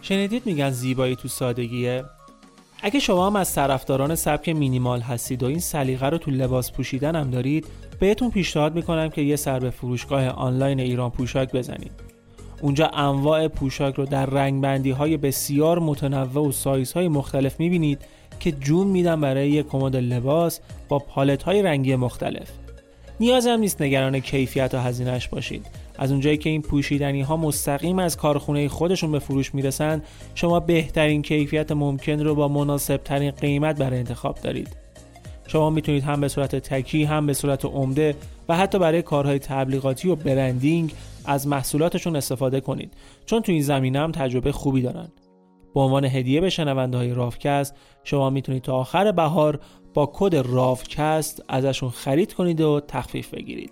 شنیدید میگن زیبایی تو سادگیه؟ اگه شما هم از طرفداران سبک مینیمال هستید و این سلیقه رو تو لباس پوشیدن هم دارید، بهتون پیشنهاد میکنم که یه سر به فروشگاه آنلاین ایران پوشاک بزنید. اونجا انواع پوشاک رو در رنگبندی‌های بسیار متنوع و سایزهای مختلف میبینید که جون میدن برای یک کمد لباس با پالت‌های رنگی مختلف. نیاز هم نیست نگران کیفیت و هزینه‌اش باشید. از اونجایی که این پوشیدنی‌ها مستقیم از کارخونه خودشون به فروش میرسن، شما بهترین کیفیت ممکن رو با مناسب‌ترین قیمت برای انتخاب دارید. شما میتونید هم به صورت تکی، هم به صورت عمده و حتی برای کارهای تبلیغاتی و برندینگ از محصولاتشون استفاده کنید، چون تو این زمینه هم تجربه خوبی دارن. به عنوان هدیه به شنونده‌های رافکست شما میتونید تا آخر بهار با کد رافکست ازشون خرید کنید و تخفیف بگیرید.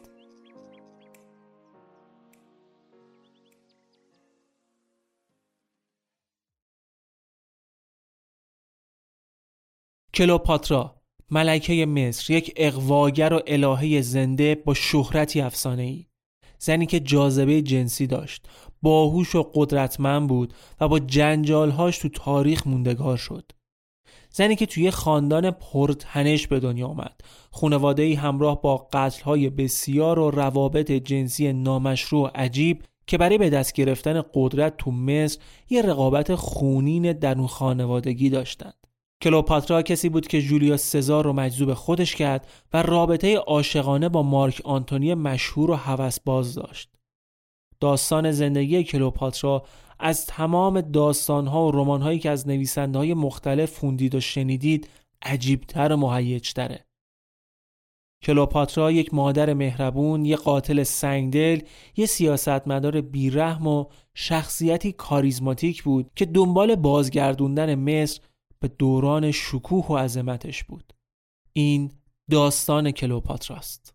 کلئوپاترا، ملکه مصر، یک اغواگر و الهه زنده با شهرتی افسانه‌ای. زنی که جاذبه جنسی داشت، باهوش و قدرتمند بود و با جنجالهاش تو تاریخ موندگار شد. زنی که توی خاندان پرتنش به دنیا آمد، خانواده‌ای همراه با قتل‌های بسیار و روابط جنسی نامشروع و عجیب که برای به دست گرفتن قدرت تو مصر یه رقابت خونین درون خانوادگی داشتند. کلئوپاترا کسی بود که جولیوس سزار رو مجذوب خودش کرد و رابطه عاشقانه با مارک آنتونی مشهور و هوسباز داشت. داستان زندگی کلئوپاترا از تمام داستان‌ها و رمان‌هایی که از نویسنده‌های مختلف خوندید و شنیدید عجیب‌تر و مهیج‌تره. کلئوپاترا یک مادر مهربون، یک قاتل سنگدل، یک سیاستمدار بیرحم و شخصیتی کاریزماتیک بود که دنبال بازگردوندن مصر به دوران شکوه و عظمتش بود. این داستان کلئوپاتراست.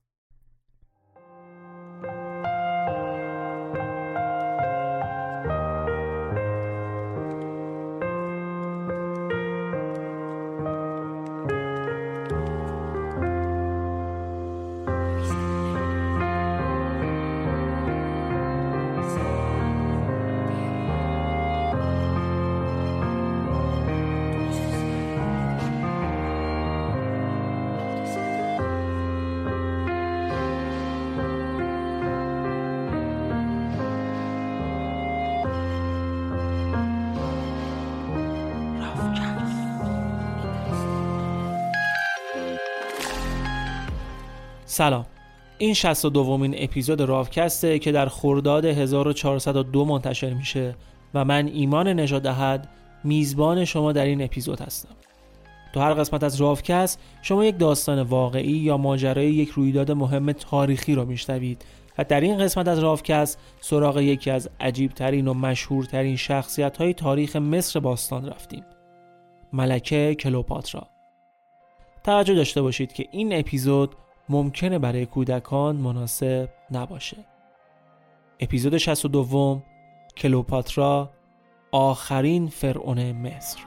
سلام، این 62مین اپیزود رافکسته که در خرداد 1402 منتشر میشه و من ایمان نژاد احد میزبان شما در این اپیزود هستم. تو هر قسمت از رافکست شما یک داستان واقعی یا ماجرای یک رویداد مهم تاریخی رو میشنوید و در این قسمت از رافکست سراغ یکی از عجیبترین و مشهورترین شخصیت‌های تاریخ مصر باستان رفتیم، ملکه کلئوپاترا. توجه داشته باشید که این اپیزود ممکنه برای کودکان مناسب نباشه. اپیزود 62، کلئوپاترا، آخرین فرعون مصر.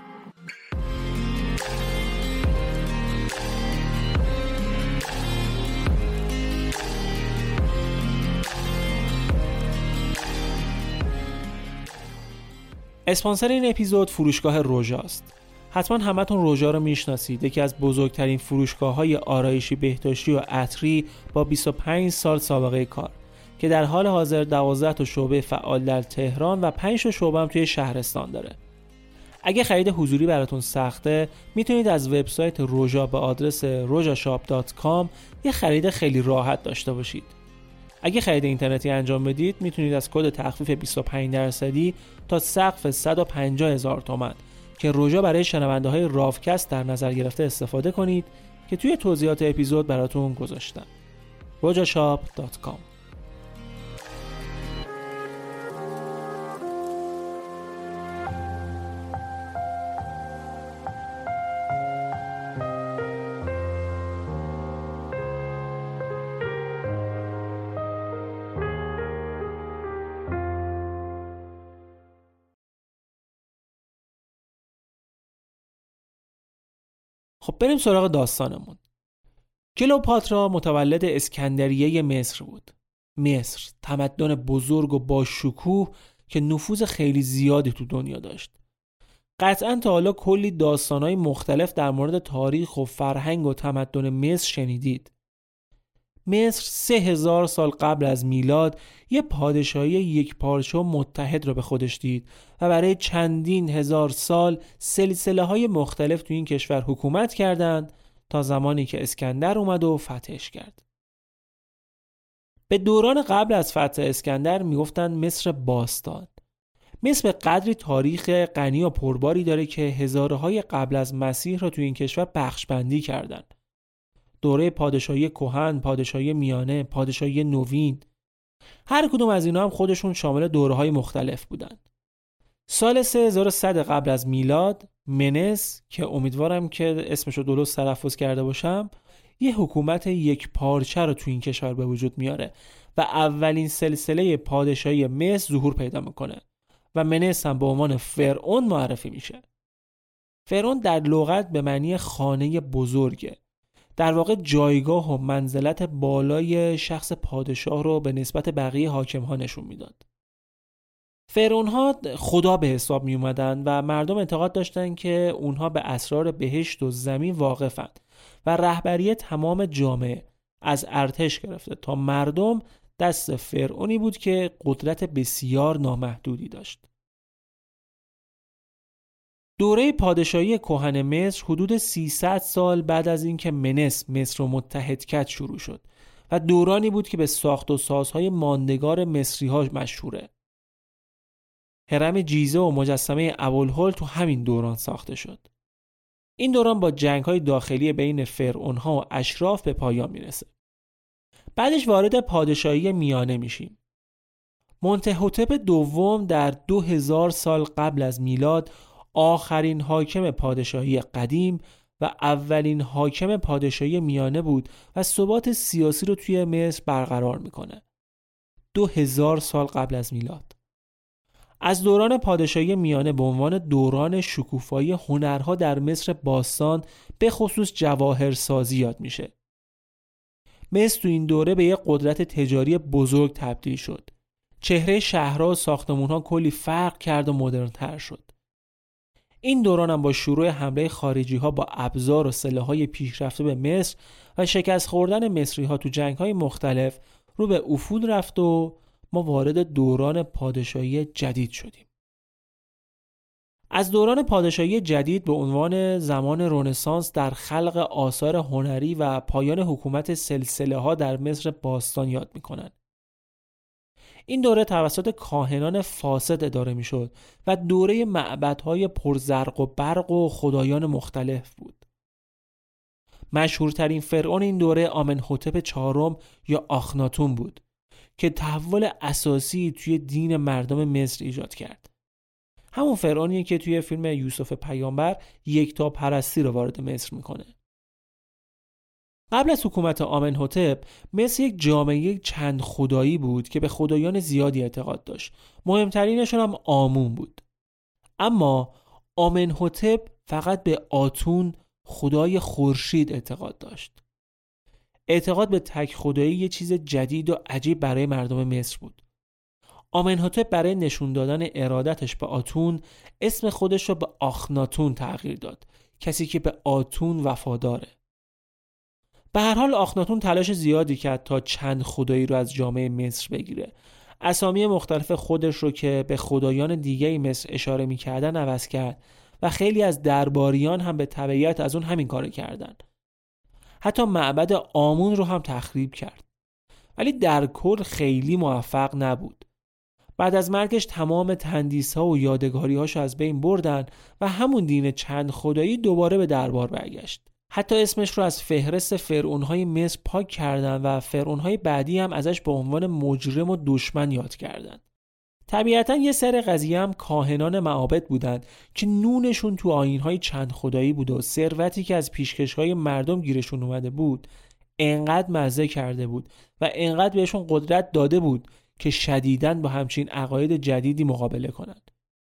اسپانسر این اپیزود فروشگاه روژاست. حتما همتون روژا رو میشناسید، یکی از بزرگترین فروشگاه‌های آرایشی، بهداشتی و عطری با 25 سال سابقه کار که در حال حاضر 12 تا شعبه فعال در تهران و 5 تا شعبه هم توی شهرستان داره. اگه خرید حضوری براتون سخته، میتونید از وبسایت روژا به آدرس rojashop.com یه خرید خیلی راحت داشته باشید. اگه خرید اینترنتی انجام بدید، میتونید از کد تخفیف 25% تا سقف 150,000 تومان که روژا برای شنونده های رافکست در نظر گرفته استفاده کنید که توی توضیحات اپیزود براتون گذاشتم. rojashop.com. خب بریم سراغ داستانمون. کلئوپاترا متولد اسکندریه مصر بود. مصر تمدن بزرگ و با شکوه که نفوذ خیلی زیادی تو دنیا داشت. قطعاً تا حالا کلی داستان‌های مختلف در مورد تاریخ و فرهنگ و تمدن مصر شنیدید. مصر 3000 سال قبل از میلاد یه پادشاهی یکپارچه و متحد رو به خودش دید و برای چندین هزار سال سلسله‌های مختلف تو این کشور حکومت کردند تا زمانی که اسکندر اومد و فتحش کرد. به دوران قبل از فتح اسکندر میگفتن مصر باستان. مصر به قدری تاریخ غنی و پرباری داره که هزاره‌های قبل از مسیح رو تو این کشور بخش بندی کردن. دوره پادشاهی کهن، پادشاهی میانه، پادشاهی نوین، هر کدوم از اینا هم خودشون شامل دوره‌های مختلف بودن. سال 3100 قبل از میلاد منس که امیدوارم که اسمشو درست تلفظ کرده باشم یه حکومت یک پارچه رو تو این کشور به وجود میاره و اولین سلسله پادشاهی مصر ظهور پیدا میکنه و منس هم به عنوان فرعون معرفی میشه. فرعون در لغت به معنی خانه بزرگه. در واقع جایگاه و منزلت بالای شخص پادشاه رو به نسبت بقیه حاکم‌ها نشون میداد. فرعون‌ها خدا به حساب می اومدن و مردم اعتقاد داشتن که اونها به اسرار بهشت و زمین واقفند و رهبری تمام جامعه از ارتش گرفته تا مردم دست فرعونی بود که قدرت بسیار نامحدودی داشت. دوره پادشاهی کهن مصر حدود 300 سال بعد از اینکه منس مصر رو متحد کرد شروع شد و دورانی بود که به ساخت و سازهای ماندگار مصری‌ها مشهوره. هرم جیزه و مجسمه ابوالهول تو همین دوران ساخته شد. این دوران با جنگ‌های داخلی بین فرعون‌ها و اشراف به پایان میرسه. بعدش وارد پادشاهی میانه میشیم. منتهوتپ دوم در 2000 سال قبل از میلاد آخرین حاکم پادشاهی قدیم و اولین حاکم پادشاهی میانه بود و ثبات سیاسی رو توی مصر برقرار میکنه. 2000 سال قبل از میلاد. از دوران پادشاهی میانه به عنوان دوران شکوفایی هنرها در مصر باستان به خصوص جواهرسازی یاد میشه. مصر تو این دوره به یک قدرت تجاری بزرگ تبدیل شد. چهره شهرها و ساختمان‌ها کلی فرق کرد و مدرن‌تر شد. این دوران هم با شروع حمله خارجی‌ها با ابزار و سلاح‌های پیشرفته به مصر و شکست خوردن مصری‌ها تو جنگ‌های مختلف رو به افول رفت و ما وارد دوران پادشاهی جدید شدیم. از دوران پادشاهی جدید به عنوان زمان رنسانس در خلق آثار هنری و پایان حکومت سلسله‌ها در مصر باستان یاد می‌کنند. این دوره توسط کاهنان فاسد اداره میشد و دوره معبدهای پرزرق و برق و خدایان مختلف بود. مشهورترین فرعون این دوره آمنحوتپ چهارم یا آخناتون بود که تحول اساسی توی دین مردم مصر ایجاد کرد. همون فرعونیه که توی فیلم یوسف پیامبر یکتاپرستی رو وارد مصر میکنه. قبل از حکومت آمنحوتپ مصر یک جامعه چند خدایی بود که به خدایان زیادی اعتقاد داشت. مهمترینشون هم آمون بود. اما آمنحوتپ فقط به آتون خدای خورشید اعتقاد داشت. اعتقاد به تک خدایی یه چیز جدید و عجیب برای مردم مصر بود. آمنحوتپ برای نشون دادن ارادتش به آتون اسم خودش رو به آخناتون تغییر داد، کسی که به آتون وفاداره. به هر حال آخناتون تلاش زیادی کرد تا چند خدایی رو از جامعه مصر بگیره. اسامی مختلف خودش رو که به خدایان دیگه مصر اشاره می‌کردن عوض کرد و خیلی از درباریان هم به تبعیت از اون همین کارو کردن. حتی معبد آمون رو هم تخریب کرد. ولی در کل خیلی موفق نبود. بعد از مرگش تمام تندیس‌ها و یادگاری‌هاشو از بین بردن و همون دین چند خدایی دوباره به دربار برگشت. حتی اسمش رو از فهرست فرعون‌های مصر پاک کردن و فرعون‌های بعدی هم ازش به عنوان مجرم و دشمن یاد کردن. طبیعتاً یه سر قضیه هم کاهنان معابد بودن که نونشون تو آیین‌های چند خدایی بود و ثروتی که از پیشکش‌های مردم گیرشون اومده بود انقدر مزه کرده بود و انقدر بهشون قدرت داده بود که شدیداً با همچین عقاید جدیدی مقابله کنند.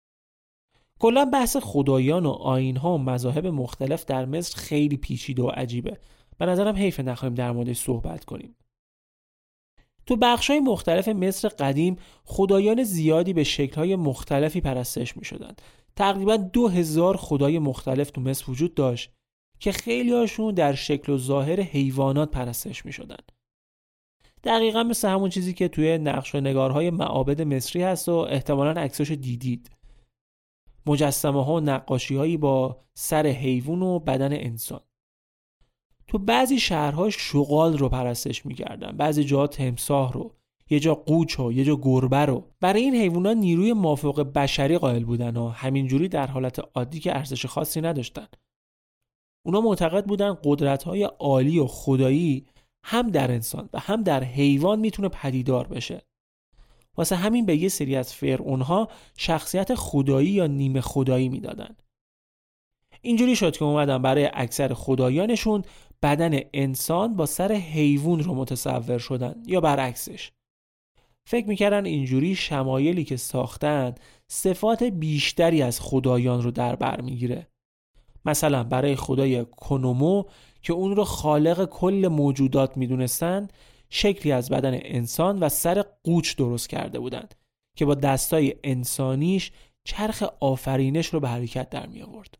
کلا بحث خدایان و آیین‌ها و مذاهب مختلف در مصر خیلی پیچیده و عجیبه. به نظرم حیف نخواهیم در موردش صحبت کنیم. تو بخش‌های مختلف مصر قدیم خدایان زیادی به شکل‌های مختلفی پرستش می‌شدند. تقریبا 2000 خدای مختلف تو مصر وجود داشت که خیلی هاشون در شکل و ظاهر حیوانات پرستش می شدن. دقیقا مثل همون چیزی که توی نقش و نگارهای معابد مصری هست و احتمالاً عکساش دیدید. مجسمه ها و نقاشی هایی با سر حیوان و بدن انسان. تو بعضی شهرها شغال رو پرستش می کردن، بعضی جاها تمساح رو، یه جا قوچ و یه جا گربه رو. برای این حیوانات نیروی مافوق بشری قائل بودن و همینجوری در حالت عادی که ارزش خاصی نداشتن. اونا معتقد بودن قدرت‌های عالی و خدایی هم در انسان و هم در حیوان میتونه پدیدار بشه. واسه همین به یه سری از فرعونها شخصیت خدایی یا نیمه خدایی میدادن. اینجوری شد که اومدن برای اکثر خدایانشون بدن انسان با سر حیوان رو متصور شدن یا برعکسش. فکر میکردن اینجوری شمایلی که ساختن صفات بیشتری از خدایان رو در بر میگیره. مثلا برای خدای کنومو که اون رو خالق کل موجودات میدونستن، شکلی از بدن انسان و سر قوچ درست کرده بودند که با دستای انسانیش چرخ آفرینش رو به حرکت در می آورد.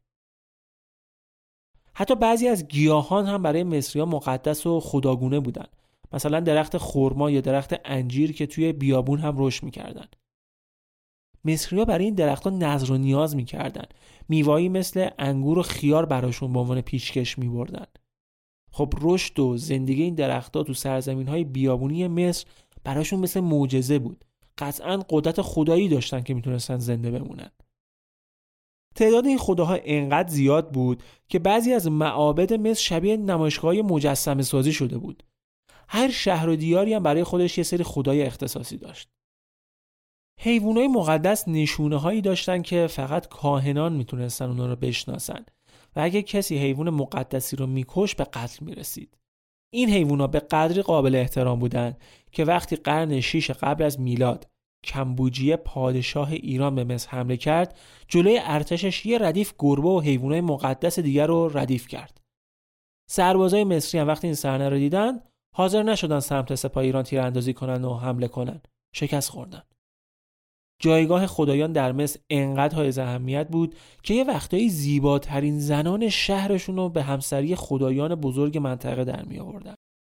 حتی بعضی از گیاهان هم برای مصری‌ها مقدس و خداگونه بودن. مثلا درخت خرما یا درخت انجیر که توی بیابون هم رشد می‌کردن. مصری‌ها برای این درخت‌ها نذر و نیاز می‌کردن. میوه‌ای مثل انگور و خیار براشون به عنوان پیشکش می‌بردن. خب رشد و زندگی این درخت‌ها تو سرزمین‌های بیابونی مصر براشون مثل معجزه بود. قطعاً قدرت خدایی داشتن که میتونستن زنده بمونن. تعداد این خداها انقدر زیاد بود که بعضی از معابد مصر شبیه نمایشگاه مجسمه سازی شده بود. هر شهر و دیاری هم برای خودش یه سری خدای اختصاصی داشت. حیوانات مقدس نشونه‌هایی داشتن که فقط کاهنان میتونستن اونا رو بشناسن و اگه کسی حیوان مقدسی رو میکش به قتل میرسید. این حیوانات به قدری قابل احترام بودن که وقتی قرن 6 قبل از میلاد کمبوجیه پادشاه ایران به مصر حمله کرد، جلوی ارتشش یه ردیف گربه و حیوانات مقدس دیگر رو ردیف کرد. سربازای مصری هم وقتی این صحنه رو دیدن، حاضر نشدن سمت سپاه ایران تیراندازی کنن و حمله کنن. شکست خوردن. جایگاه خدایان در مصر انقدر های اهمیت بود که یه وقتایی زیباترین زنان شهرشون رو به همسری خدایان بزرگ منطقه در می آوردن.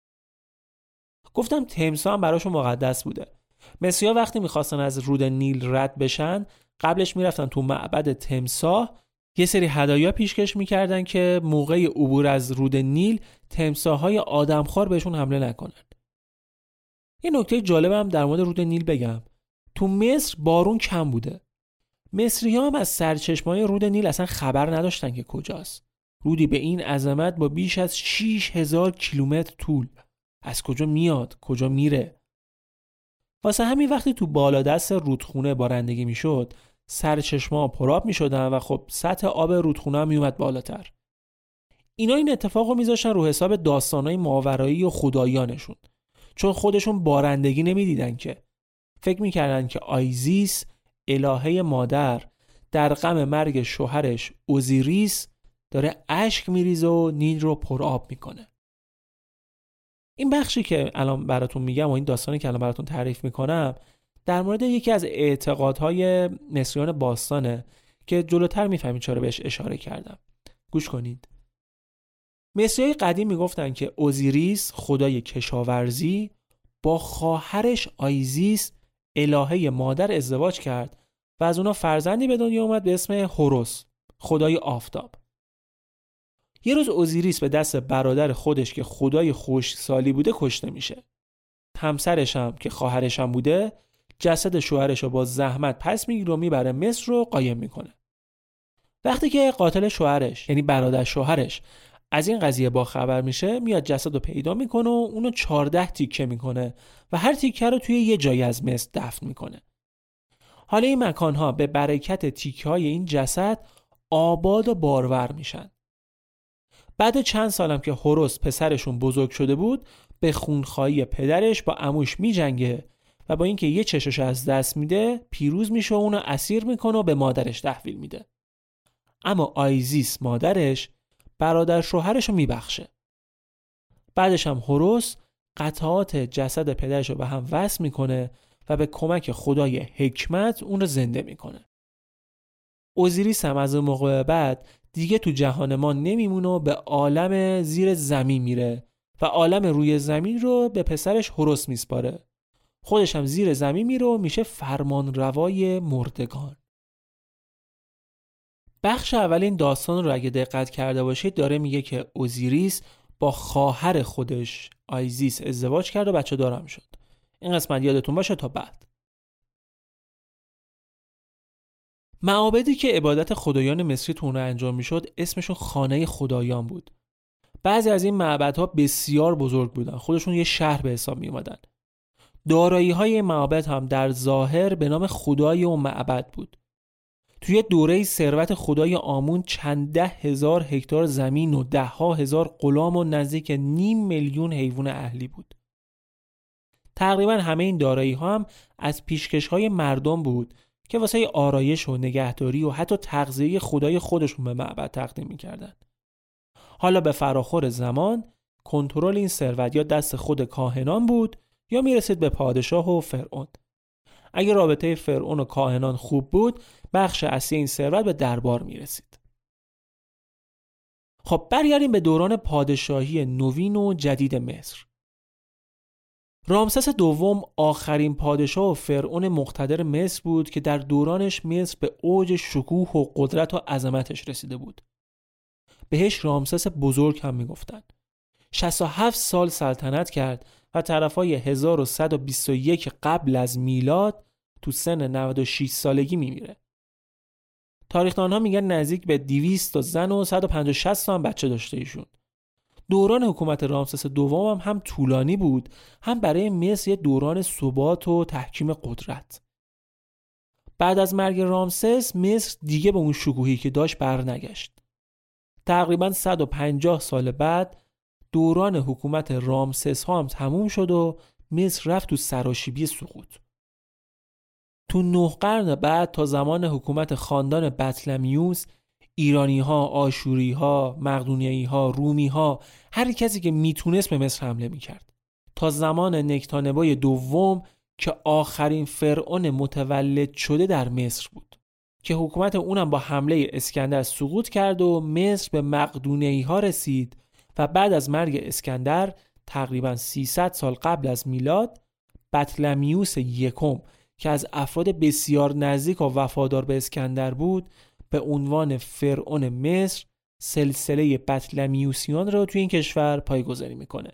گفتم تمساح هم براشون مقدس بوده. مصری‌ها وقتی می‌خواستن از رود نیل رد بشن، قبلش میرفتن تو معبد تمساح، یه سری هدایا پیشکش می‌کردن که موقع عبور از رود نیل تمساح‌های آدمخوار بهشون حمله نکنن. یه نکته جالبم در مورد رود نیل بگم. تو مصر بارون کم بوده. مصری‌ها هم از سرچشمه‌های رود نیل اصلا خبر نداشتن که کجاست. رودی به این عظمت با بیش از 6000 کیلومتر طول. از کجا میاد، کجا میره؟ واسه همین وقتی تو بالادست رودخونه بارندگی میشد، سرچشمه‌ها پرآب میشدن و خب سطح آب رودخونه هم میومد بالاتر. اینا این اتفاق رو میذاشتن رو حساب داستانای ماورایی و خدایانشون، چون خودشون بارندگی نمیدیدن که. فکر میکردن که آیزیس، الهه مادر، در غم مرگ شوهرش اوزیریس داره اشک میریزه و نیل رو پرآب میکنه. این بخشی که الان براتون میگم و این داستانی که الان براتون تعریف میکنم در مورد یکی از اعتقادهای مصریان باستانه که جلوتر میفهمید چرا بهش اشاره کردم. گوش کنید. مصریای قدیم میگفتن که اوزیریس خدای کشاورزی با خواهرش آیزیس الهه مادر ازدواج کرد و از اونا فرزندی به دنیا اومد به اسم هوروس، خدای آفتاب. یه روز اوزیریس به دست برادر خودش که خدای خشکسالی بوده کشته میشه. همسرش هم که خواهرش هم بوده جسد شوهرش رو با زحمت پس میگیره و میبره مصر رو قایم میکنه. وقتی که قاتل شوهرش یعنی برادر شوهرش از این قضیه با خبر میشه، میاد جسد رو پیدا میکنه و اونو 14 تیکه میکنه و هر تیکه رو توی یه جایی از مصر دفن میکنه. حالا این مکانها به برکت تیکه های این جسد آباد و بارور میشن. بعد چند سالم که هوروس پسرشون بزرگ شده بود، به خونخواهی پدرش با عموش میجنگه و با اینکه یه چشش از دست میده پیروز میشه و اونو اسیر میکنه و به مادرش تحویل میده. اما آیزیس مادرش برادر شوهرش رو میبخشه. بعدش هم هوروس قطعات جسد پدرش رو به هم وصل میکنه و به کمک خدای حکمت اون رو زنده میکنه. اوزیریس هم از اون موقع بعد دیگه تو جهان ما نمیمونه و به عالم زیر زمین میره و عالم روی زمین رو به پسرش هوروس میسپاره. خودش هم زیر زمین میره و میشه فرمان روای مردگان. بخش اول این داستان رو اگه دقت کرده باشید داره میگه که اوزیریس با خواهر خودش آیزیس ازدواج کرد و بچه دارم شد. این قسمت یادتون باشه تا بعد. معابدی که عبادت خدایان مصری تو اون انجام میشد اسمشون خانه خدایان بود. بعضی از این معبدها بسیار بزرگ بودن، خودشون یه شهر به حساب می اومدن. دارایی‌های این معابد هم در ظاهر به نام خدای اون معبد بود. توی دوره ثروت خدای آمون چند 10,000 هکتار زمین و 10,000 غلام و نزدیک 500,000 حیوان اهلی بود. تقریبا همه این دارایی‌ها هم از پیشکش‌های مردم بود که واسه آرایش و نگهداری و حتی تغذیه خدای خودشون به معبد تقدیم می‌کردن. حالا به فراخور زمان کنترل این ثروت یا دست خود کاهنان بود یا میرسید به پادشاه و فرعون. اگه رابطه فرعون و کاهنان خوب بود، بخش اصلی این ثروت به دربار میرسید. خب برگردیم به دوران پادشاهی نوین و جدید مصر. رامسس دوم آخرین پادشاه و فرعون مقتدر مصر بود که در دورانش مصر به اوج شکوه و قدرت و عظمتش رسیده بود. بهش رامسس بزرگ هم میگفتن. 67 سال سلطنت کرد و طرفای 1121 قبل از میلاد تو سن 96 سالگی میمیره. تاریخ‌دان‌ها میگن نزدیک به 200 تا زن و 150 تا هم بچه داشته ایشون. دوران حکومت رامسس دوم هم طولانی بود، هم برای مصر یه دوران ثبات و تحکیم قدرت. بعد از مرگ رامسس مصر دیگه به اون شکوهی که داشت برنگشت. تقریباً 150 سال بعد دوران حکومت رامسس ها هم تموم شد و مصر رفت تو سراشیبی سقوط. تو 9 قرن بعد تا زمان حکومت خاندان بطلمیوس، ایرانی ها، آشوری ها، مقدونیایی ها، رومی ها، هر کسی که میتونست به مصر حمله میکرد. تا زمان نکتانبای دوم که آخرین فرعون متولد شده در مصر بود که حکومت اونم با حمله اسکندر سقوط کرد و مصر به مقدونیایی ها رسید و بعد از مرگ اسکندر تقریباً 300 سال قبل از میلاد بطلمیوس یکم که از افراد بسیار نزدیک و وفادار به اسکندر بود به عنوان فرعون مصر سلسله بطلمیوسیان رو توی این کشور پایه‌گذاری میکنه.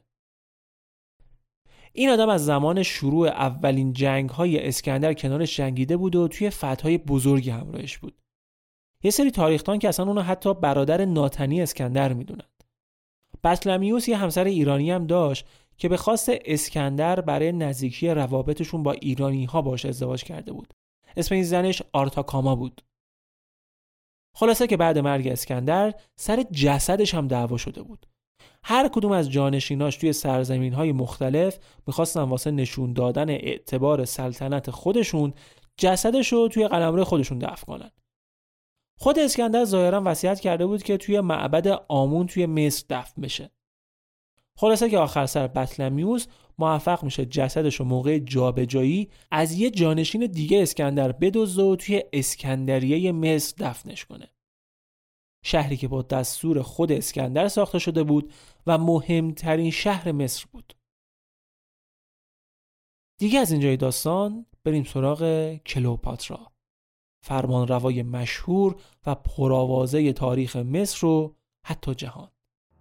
این آدم از زمان شروع اولین جنگ‌های اسکندر کنارش جنگیده بود و توی فتح‌های بزرگی همراهش بود. یه سری تاریخ‌دان که اصلا اونو حتی برادر ناتنی اسکندر میدونن. بطلمیوس یه همسر ایرانی هم داشت که به خواست اسکندر برای نزدیکی روابطشون با ایرانی‌ها باهاش ازدواج کرده بود. اسم این زنش آرتاکاما بود. خلاصه که بعد مرگ اسکندر سر جسدش هم دعوا شده بود. هر کدوم از جانشیناش توی سرزمین‌های مختلف می‌خواستن واسه نشون دادن اعتبار سلطنت خودشون جسدش رو توی قلمرو خودشون دفن کنن. خود اسکندر ظاهراً وصیت کرده بود که توی معبد آمون توی مصر دفن بشه. خلاصه که آخر سر بطلمیوس موفق میشه جسدش رو موقع جابجایی از یه جانشین دیگه اسکندر بدزده و توی اسکندریه مصر دفنش کنه. شهری که با دستور خود اسکندر ساخته شده بود و مهمترین شهر مصر بود. دیگه از اینجای داستان بریم سراغ کلئوپاترا، فرمانروای مشهور و پرآوازه تاریخ مصر و حتی جهان.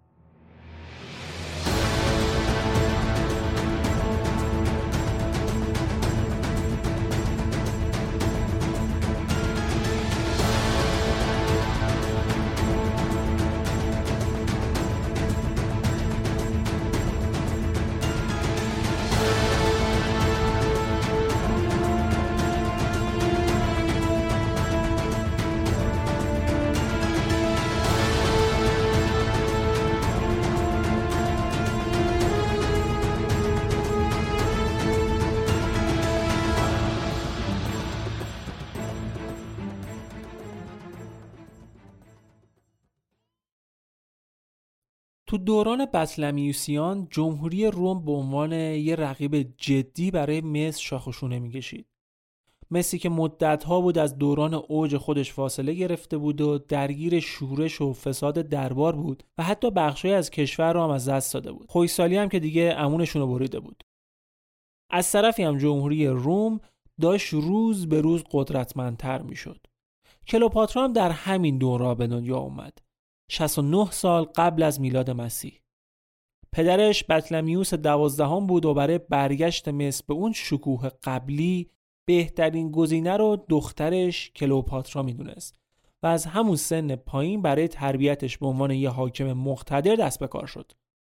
تو دوران بطلمیوسیان جمهوری روم به عنوان یه رقیب جدی برای مصر شاخ و شونه می‌کشید. مسی که مدت‌ها بود از دوران اوج خودش فاصله گرفته بود و درگیر شورش و فساد دربار بود و حتی بخشی از کشور رو هم از دست داده بود. خویسالی هم که دیگه امونشون رو بریده بود. از طرفی هم جمهوری روم داشت روز به روز قدرتمندتر میشد. کلئوپاترا هم در همین دوره به دنیا اومد. 69 سال قبل از میلاد مسیح. پدرش بطلمیوس 12 بود و برای برگشت مصر به اون شکوه قبلی بهترین گزینه رو دخترش کلئوپاترا میدونست و از همون سن پایین برای تربیتش به عنوان یه حاکم مقتدر دست به کار شد.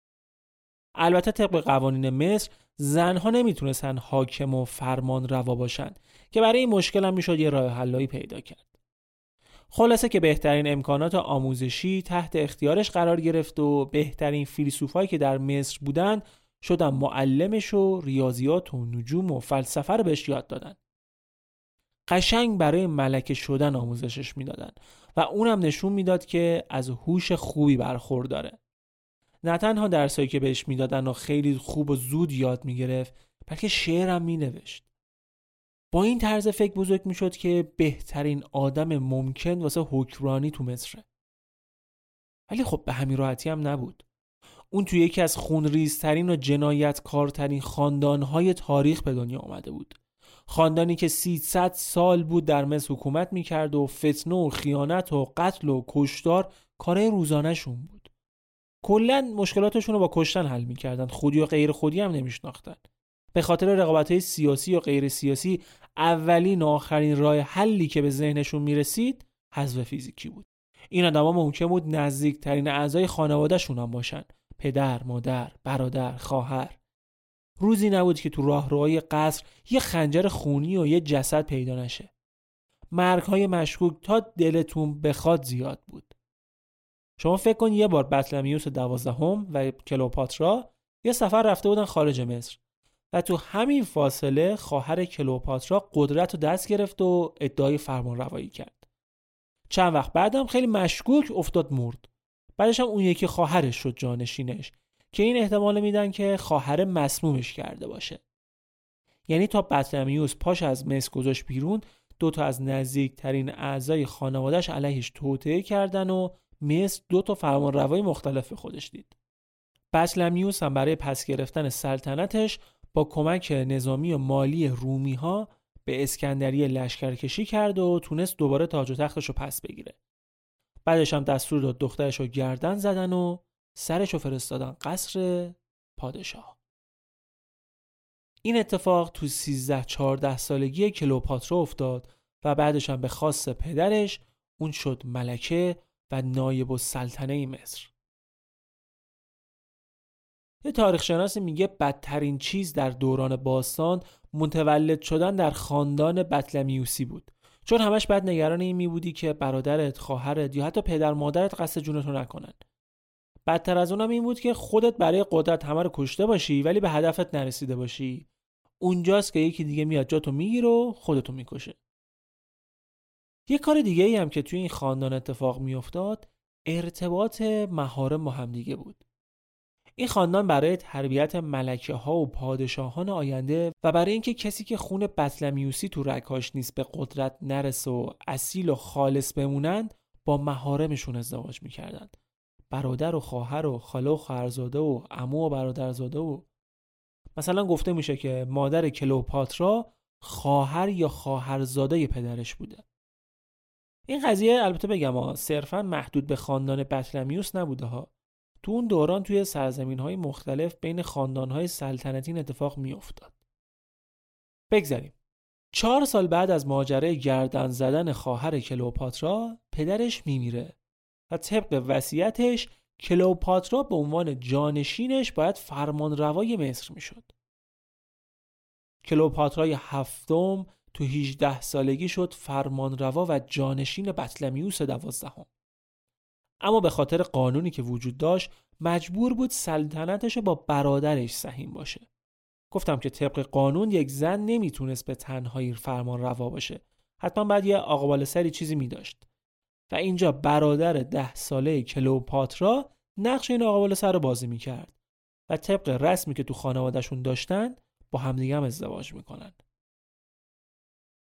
البته طبق قوانین مصر زنها نمیتونستن حاکم و فرمان روا باشن که برای این مشکل هم میشد یه راه حلایی پیدا کرد. خلاصه که بهترین امکانات آموزشی تحت اختیارش قرار گرفت و بهترین فیلسوفایی که در مصر بودن شدن معلمش و ریاضیات و نجوم و فلسفه رو بهش یاد دادن. قشنگ برای ملکه شدن آموزشش میدادن و اونم نشون میداد که از هوش خوبی برخورداره. نه تنها درسایی که بهش میدادن و خیلی خوب و زود یاد میگرفت، بلکه شعرم مینوشت. با این طرز فکر بزرگ میشد که بهترین آدم ممکن واسه حکمرانی تو مصره. ولی خب به همین راحتی هم نبود. اون توی یکی از خونریزترین و جنایتکارترین خاندانهای تاریخ به دنیا آمده بود. خاندانی که 300 سال بود در مصر حکومت میکرد و فتنه و خیانت و قتل و کشتار کارهای روزانه‌شون بود. کلاً مشکلاتشون رو با کشتن حل میکردن. خودی و غیر خودی هم نمیشناختن. به خاطر رقابت‌های سیاسی و غیر سیاسی اولین و آخرین راه حلی که به ذهنشون میرسید حذف فیزیکی بود. این آدما ممکن بود نزدیکترین اعضای خانواده‌شون هم باشن. پدر، مادر، برادر، خواهر. روزی نبود که تو راهروهای قصر یه خنجر خونی و یه جسد پیدا نشه. مرگ‌های مشکوک تا دلتون بخواد زیاد بود. شما فکر کن یه بار بطلمیوس 12 و کلئوپاترا یه سفر رفته بودن خارج مصر و تو همین فاصله خواهر کلئوپاترا قدرت رو دست گرفت و ادعای فرمان روایی کرد. چند وقت بعدم خیلی مشکوک افتاد مرد. بعدش هم اون یکی خواهرش شد جانشینش که این احتمال میدن که خواهر مسمومش کرده باشه. یعنی تا بطلمیوس پاش از مصر گذاشت بیرون، 2 از نزدیکترین اعضای خانواده‌اش علیهش توطئه کردن و مصر 2 فرمانروای مختلف به خودش دید. بطلمیوس هم برای پس گرفتن سلطنتش با کمک نظامی و مالی رومی‌ها به اسکندریه لشکرکشی کرد و تونست دوباره تاج و تختش رو پس بگیره. بعدش هم دستور داد دخترش رو گردن زدن و سرش رو فرستادن قصر پادشاه. این اتفاق تو 13-14 سالگی کلئوپاترا افتاد و بعدش هم به خواست پدرش اون شد ملکه و نایب السلطنه مصر. یه تاریخ شناسی میگه بدترین چیز در دوران باستان متولد شدن در خاندان بطلمیوسی بود، چون همش بعد نگران این میبودی که برادرت، خواهرت یا حتی پدر مادرت قصد جونتو نکنن. بدتر از اونم این بود که خودت برای قدرت همه رو کشته باشی ولی به هدفت نرسیده باشی. اونجاست که یکی دیگه میاد جاتو میگیره و خودتو میکشه. یه کار دیگه ای هم که توی این خاندان اتفاق میافتاد ارتباط محارم با هم دیگه بود. این خاندان برای تربیت ملکه ها و پادشاهان آینده و برای اینکه کسی که خون بطلمیوسی تو رگ‌هاش نیست به قدرت نرسه و اصیل و خالص بمونن با محارمشون ازدواج میکردن. برادر و خواهر و خاله و خواهرزاده و عمو و برادرزاده و مثلا گفته میشه که مادر کلئوپاترا خواهر یا خواهرزاده پدرش بوده. این قضیه البته بگم صرفا محدود به خاندان بطلمیوس نبوده ها. تو اون دوران توی سرزمین‌های مختلف بین خاندان‌های سلطنتی اتفاق می‌افتاد. بگذاریم. 4 سال بعد از ماجرای گردن زدن خواهر کلئوپاترا پدرش میمیره و طبق وصیتش کلئوپاترا به عنوان جانشینش باید فرمانروای مصر میشد. کلئوپاترای 7 تو 18 سالگی شد فرمانروا و جانشین بطلمیوس 12. اما به خاطر قانونی که وجود داشت مجبور بود سلطنتش با برادرش سهیم باشه. گفتم که طبق قانون یک زن نمیتونست به تنهایی فرمان روا باشه. حتما باید یه آقا بالسری چیزی میداشت. و اینجا برادر 10 ساله کلئوپاترا نقش این آقا بالسر رو بازی میکرد و طبق رسمی که تو خانوادهشون داشتن با همدیگه هم ازدواج میکنن.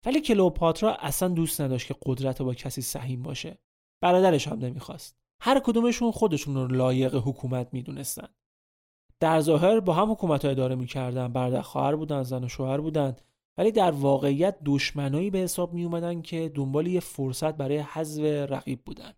ولی کلئوپاترا اصلا دوست نداشت که قدرت با کسی سهیم باشه. برادرش هم نمیخواست. هر کدومشون خودشون رو لایق حکومت میدونستن. در ظاهر با هم حکومت اداره میکردن، برادر خواهر بودن، زن و شوهر بودن، ولی در واقعیت دشمنایی به حساب می اومدن که دنبال یه فرصت برای حذف رقیب بودن.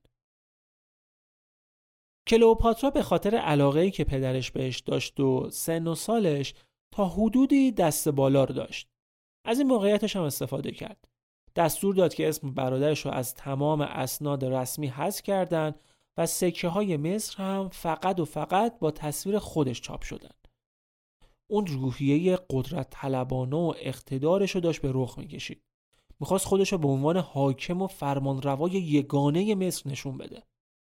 کلئوپاترا به خاطر علاقه‌ای که پدرش بهش داشت و سن و سالش تا حدودی دست بالا رو داشت. از این موقعیتش هم استفاده کرد. دستور داد که اسم برادرش رو از تمام اسناد رسمی حذف کردن و سکه‌های مصر هم فقط و فقط با تصویر خودش چاپ شدن. اون روحیه قدرت طلبانه و اقتدارش رو داشت به رخ میکشید. میخواست خودش رو به عنوان حاکم و فرمانروای یگانه مصر نشون بده.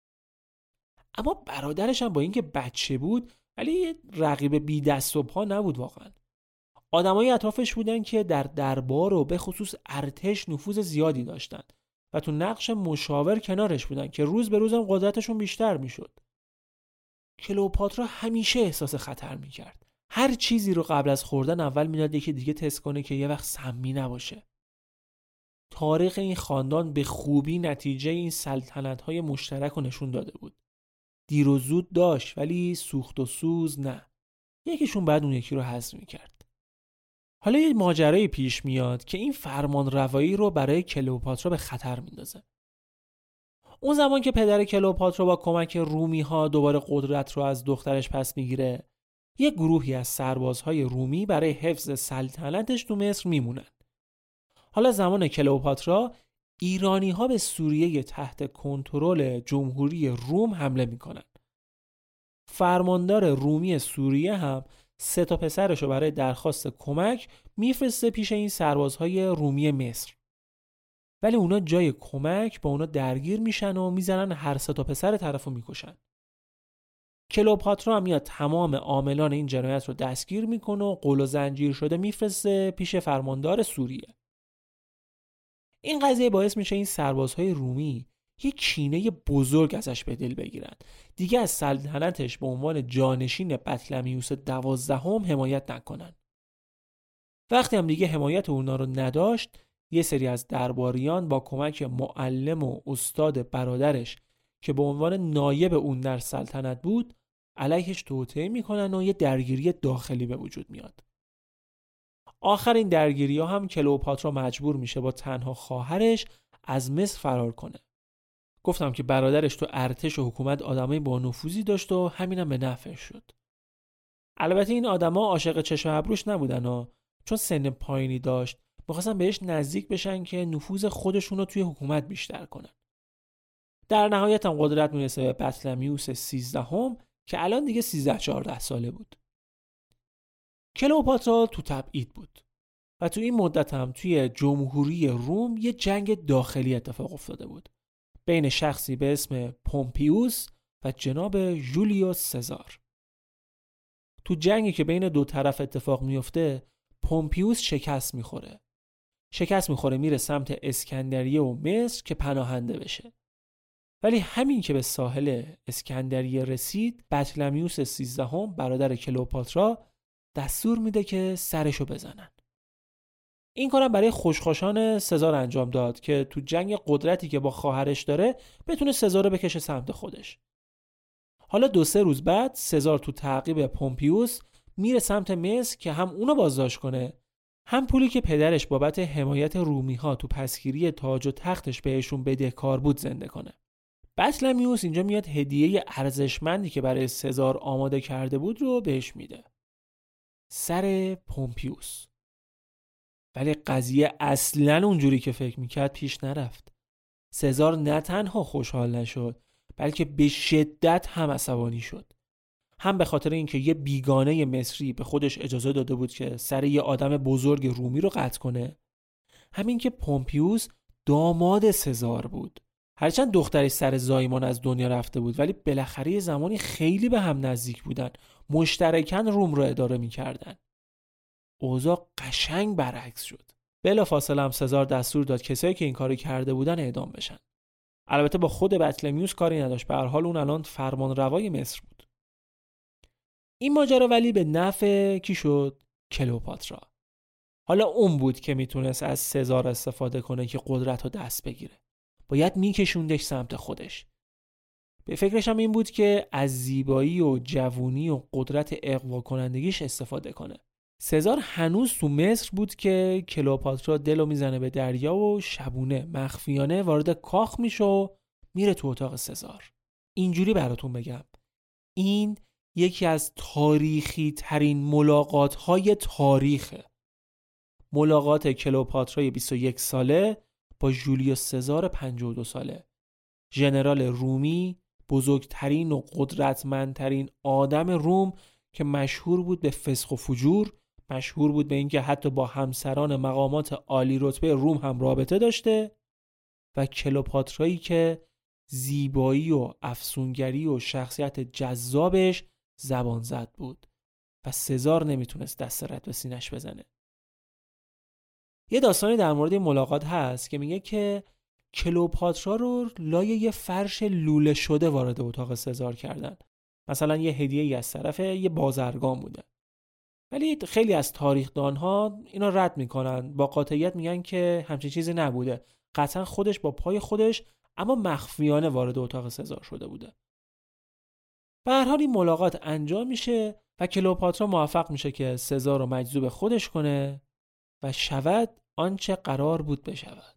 اما برادرش هم با اینکه بچه بود ولی رقیب بی دست و پا نبود واقعا. آدمای اطرافش بودن که در دربار و به خصوص ارتش نفوذ زیادی داشتن و تو نقش مشاور کنارش بودن که روز به روزم قدرتشون بیشتر میشد. کلئوپاترا همیشه احساس خطر میکرد. هر چیزی رو قبل از خوردن اول میداد یکی دیگه تست کنه که یه وقت سمی نباشه. تاریخ این خاندان به خوبی نتیجه این سلطنت‌های مشترک رو نشون داده بود. دیر و زود داشت ولی سوخت و سوز نه. یکیشون بعد اون یکی رو حذف میکرد. حالا یه ماجرایی پیش میاد که این فرمان روایی رو برای کلئوپاترا به خطر میندازه. اون زمان که پدر کلئوپاترا با کمک رومی ها دوباره قدرت رو از دخترش پس میگیره، یه گروهی از سربازهای رومی برای حفظ سلطنتش تو مصر میمونن. حالا زمان کلئوپاترا ایرانی ها به سوریه تحت کنترل جمهوری روم حمله میکنن. فرماندار رومی سوریه هم 3 پسرش رو برای درخواست کمک میفرسته پیش این سربازهای رومی مصر. ولی اونا جای کمک با اونا درگیر میشن و میزنن هر 3 پسر طرفو میکشن. کلئوپاترا هم میاد تمام عاملان این جنایت رو دستگیر میکنه و قول و زنجیر شده میفرسته پیش فرماندار سوریه. این قضیه باعث میشه این سربازهای رومی یک کینه بزرگ ازش به دل بگیرن. دیگه از سلطنتش به عنوان جانشین بطلمیوس 12 حمایت نکنن. وقتی هم دیگه حمایت اونا رو نداشت، یه سری از درباریان با کمک معلم و استاد برادرش که به عنوان نایب اون در سلطنت بود علیهش توطئه میکنن و یه درگیری داخلی به وجود میاد. آخر این درگیری ها هم کلئوپاترا مجبور میشه با تنها خواهرش از مصر فرار کنه. گفتم که برادرش تو ارتش و حکومت آدمای با نفوذی داشت و همینم به نفعش شد. البته این آدما عاشق چشم و ابروش نبودن ها، چون سن پایینی داشت می‌خواستن بهش نزدیک بشن که نفوذ خودشون رو توی حکومت بیشتر کنن. در نهایت هم قدرت میرسه به بطلمیوس 13 که الان دیگه 13-14 ساله بود. کلئوپاترا تو تبعید بود و تو این مدت هم توی جمهوری روم یه جنگ داخلی اتفاق افتاده بود بین شخصی به اسم پومپیوس و جناب جولیوس سزار. تو جنگی که بین دو طرف اتفاق میفته پومپیوس شکست میخوره میره سمت اسکندریه و مصر که پناهنده بشه. ولی همین که به ساحل اسکندریه رسید بطلمیوس 13 برادر کلئوپاترا دستور میده که سرشو بزنن. این کارم برای خوشخوشان سزار انجام داد که تو جنگ قدرتی که با خواهرش داره بتونه سزار رو بکشه سمت خودش. حالا 2-3 روز بعد سزار تو تعقیب پومپیوس میره سمت مصر که هم اونو بازداشت کنه، هم پولی که پدرش بابت حمایت رومی ها تو پسگیری تاج و تختش بهشون بدهکار بود زنده کنه. بطلمیوس اینجا میاد هدیه ارزشمندی که برای سزار آماده کرده بود رو بهش میده. سر پومپیوس. ولی قضیه اصلاً اونجوری که فکر میکرد پیش نرفت. سزار نه تنها خوشحال نشد بلکه به شدت هم عصبانی شد. هم به خاطر اینکه یه بیگانه مصری به خودش اجازه داده بود که سر یه آدم بزرگ رومی رو قطع کنه، همین که پومپیوس داماد سزار بود. هرچند دخترش سر زایمان از دنیا رفته بود ولی بالاخره یه زمانی خیلی به هم نزدیک بودن، مشترکاً روم رو اداره می‌کردن. اوضاع قشنگ برعکس شد. بلافاصله هم سزار دستور داد کسایی که این کارو کرده بودن اعدام بشن. البته با خود بطلمیوس کاری نداشت، به هر حال اون الان فرمانروای مصر بود. این ماجرا ولی به نفع کی شد؟ کلئوپاترا. حالا اون بود که میتونست از سزار استفاده کنه که قدرت رو دست بگیره. باید میکشوندش سمت خودش. به فکرش هم این بود که از زیبایی و جوونی و قدرت اغوا کنندگیش استفاده کنه. سزار هنوز تو مصر بود که کلئوپاترا دلو میزنه به دریا و شبونه مخفیانه وارد کاخ میشه و میره تو اتاق سزار. اینجوری براتون بگم، این یکی از تاریخی ترین ملاقات های تاریخه. ملاقات کلئوپاترای 21 ساله با جولیوس سزار 52 ساله. ژنرال رومی، بزرگترین و قدرتمندترین آدم روم که مشهور بود به فسق و فجور، مشهور بود به اینکه حتی با همسران مقامات عالی رتبه روم هم رابطه داشته، و کلئوپاترایی که زیبایی و افسونگری و شخصیت جذابش زبان زد بود و سزار نمیتونست دست رد به سینش بزنه. یه داستانی در مورد این ملاقات هست که میگه که کلئوپاترا رو لای یه فرش لوله شده وارد اتاق سزار کردن. مثلا یه هدیه‌ای از طرف یه بازرگان بوده. ولی خیلی از تاریخ‌دان‌ها اینا رد میکنن، با قاطعیت میگن که همچین چیزی نبوده. قطعا خودش با پای خودش اما مخفیانه وارد اتاق سزار شده بوده. به هر حال این ملاقات انجام میشه و کلئوپاترا موفق میشه که سزار رو مجذوب خودش کنه و شود آنچه قرار بود بشود.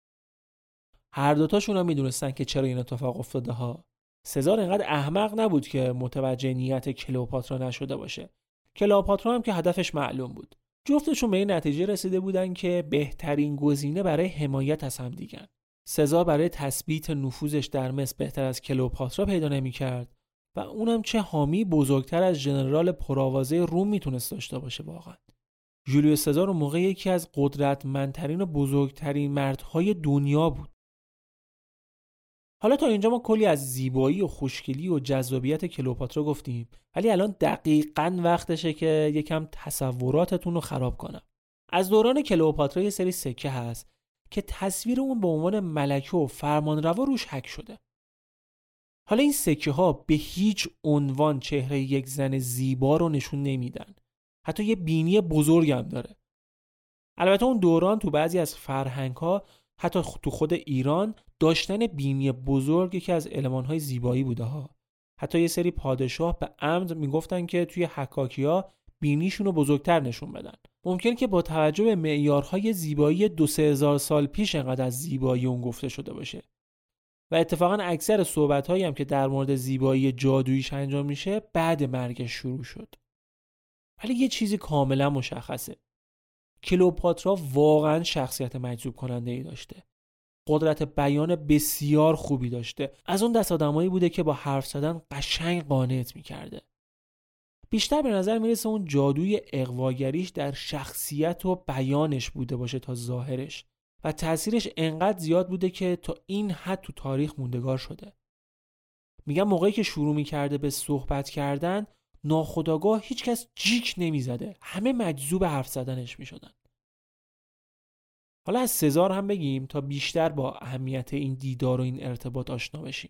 هر دوتاشون هم میدونستن که چرا این اتفاق افتاده ها. سزار اینقدر احمق نبود که متوجه نیت کلئوپاترا نشده باشه. کلئوپاترا هم که هدفش معلوم بود. جفتشون به این نتیجه رسیده بودن که بهترین گزینه برای حمایت از هم دیگن. سزار برای تثبیت نفوذش در مصر بهتر از کلئوپاترا پیدا نمی‌کرد و اونم چه حامی بزرگتر از ژنرال پرآوازه روم میتونست داشته باشه واقعا. جولیوس سزار اون موقع یکی از قدرتمندترین و بزرگترین مردهای دنیا بود. حالا تا اینجا ما کلی از زیبایی و خوشگلی و جذابیت کلئوپاترا گفتیم، ولی الان دقیقاً وقتشه که یکم تصوراتتون رو خراب کنم. از دوران کلئوپاترا یه سری سکه هست که تصویر اون به عنوان ملکه و فرمانروا روش حک شده. حالا این سکه ها به هیچ عنوان چهره یک زن زیبا رو نشون نمیدن. حتی یه بینی بزرگ هم داره. البته اون دوران تو بعضی از فرهنگ ها، حتی تو خود ایران، داشتن بینی بزرگ یکی از المان‌های زیبایی بوده ها. حتی یه سری پادشاه به عمد میگفتن که توی حکاکی‌ها بینیشون رو بزرگتر نشون بدن. ممکن که با توجه به معیارهای زیبایی 2-3 سال پیش انقدر از زیبایی اون گفته شده باشه. و اتفاقا اکثر صحبت‌هایی هم که در مورد زیبایی جادوییش انجام میشه بعد مرگش شروع شد. ولی یه چیزی کاملا مشخصه. کلئوپاترا واقعا شخصیت مجذوب کننده ای داشته. قدرت بیان بسیار خوبی داشته. از اون دست آدمایی بوده که با حرف زدن قشنگ قانعت می‌کرده. بیشتر به نظر میرسه اون جادوی اغواگریش در شخصیت و بیانش بوده باشه تا ظاهرش، و تأثیرش انقدر زیاد بوده که تا این حد تو تاریخ موندگار شده. میگم موقعی که شروع می‌کرده به صحبت کردن، ناخودآگاه هیچ کس جیک نمی‌زده. همه مجذوب حرف زدنش می‌شدن. حالا از سزار هم بگیم تا بیشتر با اهمیت این دیدار و این ارتباط آشنا بشیم.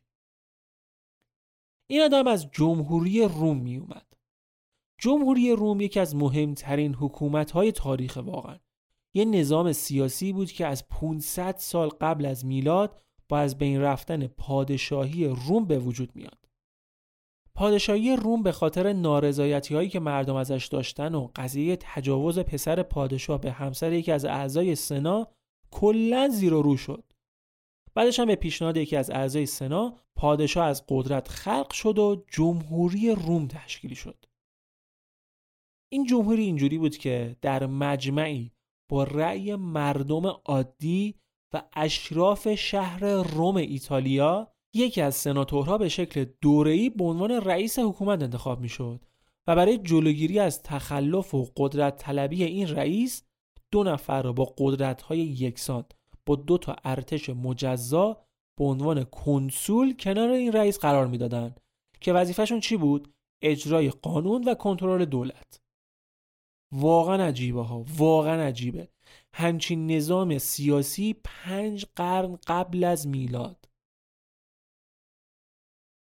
این آدم از جمهوری روم می اومد. جمهوری روم یکی از مهمترین حکومت‌های تاریخ واقعا. یه نظام سیاسی بود که از 500 سال قبل از میلاد با از بین رفتن پادشاهی روم به وجود میاد. پادشاهی روم به خاطر نارضایتی‌هایی که مردم ازش داشتن و قضیه تجاوز پسر پادشاه به همسر یکی از اعضای سنا کلاً زیر و رو شد. بعدش هم به پیشنهاد یکی از اعضای سنا پادشاه از قدرت خلق شد و جمهوری روم تشکیل شد. این جمهوری اینجوری بود که در مجمعی با رأی مردم عادی و اشراف شهر روم ایتالیا یکی از سناتورها به شکل دوره‌ای به عنوان رئیس حکومت انتخاب میشد و برای جلوگیری از تخلف و قدرت طلبی این رئیس 2 نفر را با قدرت‌های یکسان با 2 تا ارتش مجزا به عنوان کنسول کنار این رئیس قرار میدادن که وظیفه‌شون چی بود؟ اجرای قانون و کنترل دولت. واقعا عجیبه ها، واقعا عجیبه. همچین نظام سیاسی 5 قرن قبل از میلاد.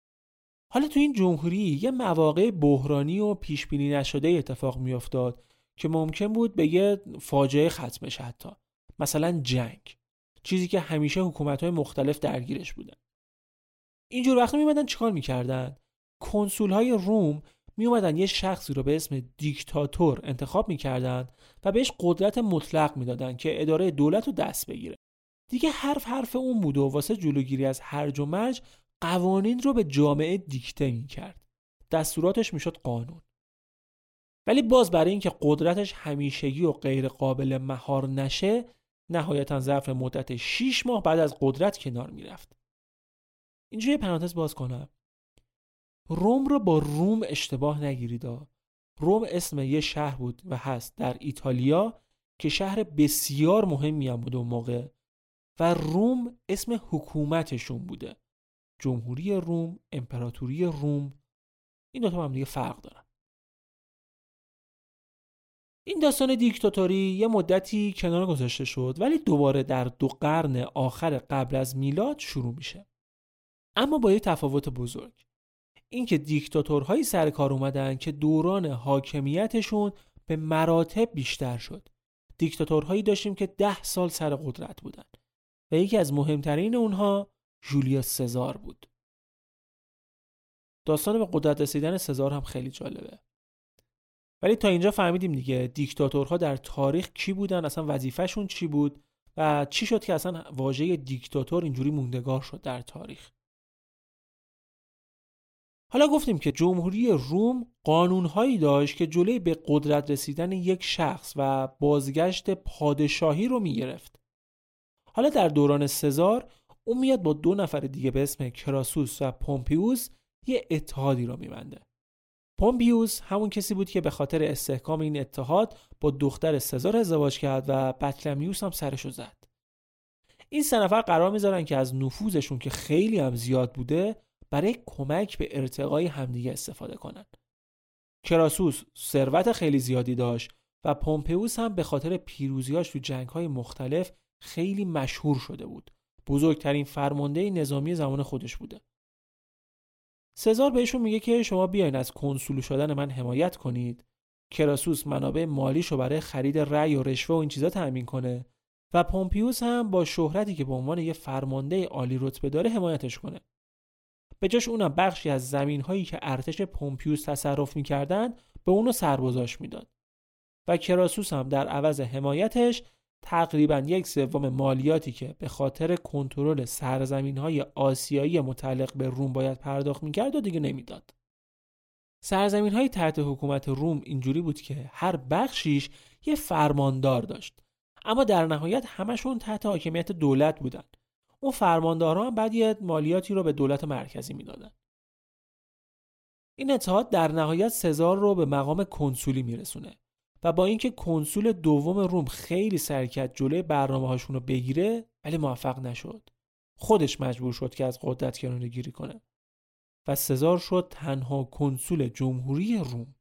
حالا تو این جمهوری یه مواقع بحرانی و پیش بینی نشده اتفاق می افتاد که ممکن بود به یه فاجعه ختم بشه، حتی مثلا جنگ، چیزی که همیشه حکومت‌های مختلف درگیرش بودن. اینجور وقتا میمدن چیکار میکردن؟ کنسول‌های روم میومدن یه شخصی رو به اسم دیکتاتور انتخاب میکردن و بهش قدرت مطلق میدادن که اداره دولت رو دست بگیره. دیگه حرف اون بود و واسه جلوگیری از هرج و مرج قوانین رو به جامعه دیکته میکرد. دستوراتش میشد قانون. ولی باز برای اینکه قدرتش همیشگی و غیر قابل مهار نشه، نهایتاً ظرف مدت 6 ماه بعد از قدرت کنار میرفت. اینجا یه پرانتز باز کنم. روم رو با روم اشتباه نگیرید. روم اسم یه شهر بود و هست در ایتالیا که شهر بسیار مهمی هم بود اون موقع، و روم اسم حکومتشون بوده. جمهوری روم، امپراتوری روم، این دو تا هم دیگه فرق دارن. این داستان دیکتاتوری یه مدتی کنار گذاشته شد، ولی دوباره در 2 قرن آخر قبل از میلاد شروع میشه. اما با یه تفاوت بزرگ، اینکه دیکتاتورهایی سر کار اومدن که دوران حاکمیتشون به مراتب بیشتر شد. دیکتاتورهایی داشتیم که 10 سال سر قدرت بودن و یکی از مهمترین اونها جولیوس سزار بود. داستان به قدرت رسیدن سزار هم خیلی جالبه. ولی تا اینجا فهمیدیم دیگه دیکتاتورها در تاریخ کی بودن، اصلا وظیفه‌شون چی بود و چی شد که اصلا واژه دیکتاتور اینجوری موندگار شد در تاریخ. حالا گفتیم که جمهوری روم قانونهایی داشت که جلوی به قدرت رسیدن یک شخص و بازگشت پادشاهی رو میگرفت. حالا در دوران سزار اون میاد با 2 نفر دیگه به اسم کراسوس و پومپیوس یه اتحادی رو میبنده. پومپیوس همون کسی بود که به خاطر استحکام این اتحاد با دختر سزار ازدواج کرد و بطلمیوس هم سرشو زد. این 3 نفر قرار میذارن که از نفوذشون که خیلی هم زیاد بوده برای کمک به ارتقای همدیگه استفاده کنن. کراسوس ثروت خیلی زیادی داشت و پومپیوس هم به خاطر پیروزیاش تو جنگ‌های مختلف خیلی مشهور شده بود. بزرگترین فرمانده نظامی زمان خودش بوده. سزار بهشون میگه که شما بیاین از کنسول شدن من حمایت کنید. کراسوس منابع مالیشو برای خرید رأی و رشوه و این چیزا تأمین کنه و پومپیوس هم با شهرتی که به عنوان یه فرمانده عالی رتبه داره حمایتش کنه. به جاش اونم بخشی از زمین‌هایی که ارتش پومپیوس تصرف می‌کردن به اونو سرگذشت میداد. و کراسوس هم در عوض حمایتش تقریباً 1/3 مالیاتی که به خاطر کنترل سرزمین‌های آسیایی متعلق به روم باید پرداخت می‌کرد و دیگه نمیداد. سرزمین‌های تحت حکومت روم اینجوری بود که هر بخشیش یه فرماندار داشت، اما در نهایت همشون تحت حاکمیت دولت بودن. اون فرماندارها هم بعد یه مالیاتی رو به دولت مرکزی میدادن. این اتحاد در نهایت سزار رو به مقام کنسولی میرسونه و با اینکه کنسول دوم روم خیلی سعی کرد جلوی برنامه‌هاشون رو بگیره ولی موفق نشد. خودش مجبور شد که از قدرت کناره‌گیری کنه و سزار شد تنها کنسول جمهوری روم.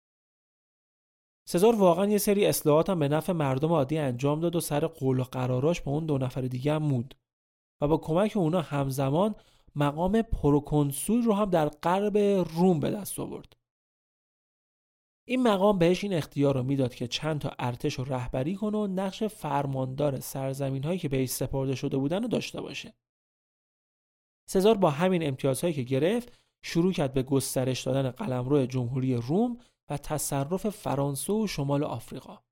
سزار واقعا یه سری اصلاحات هم به نفع مردم عادی انجام داد و سر قول و قراراش با اون 2 نفر دیگه هم موند و با کمک اونا همزمان مقام پروکنسول رو هم در غرب روم به دست آورد. این مقام بهش این اختیار رو میداد که چند تا ارتش رو رهبری کنه و نقش فرماندار سرزمین‌هایی که بهش سپرده شده بودن رو داشته باشه. سزار با همین امتیازهایی که گرفت شروع کرد به گسترش دادن قلمرو جمهوری روم و تصرف فرانسه و شمال آفریقا.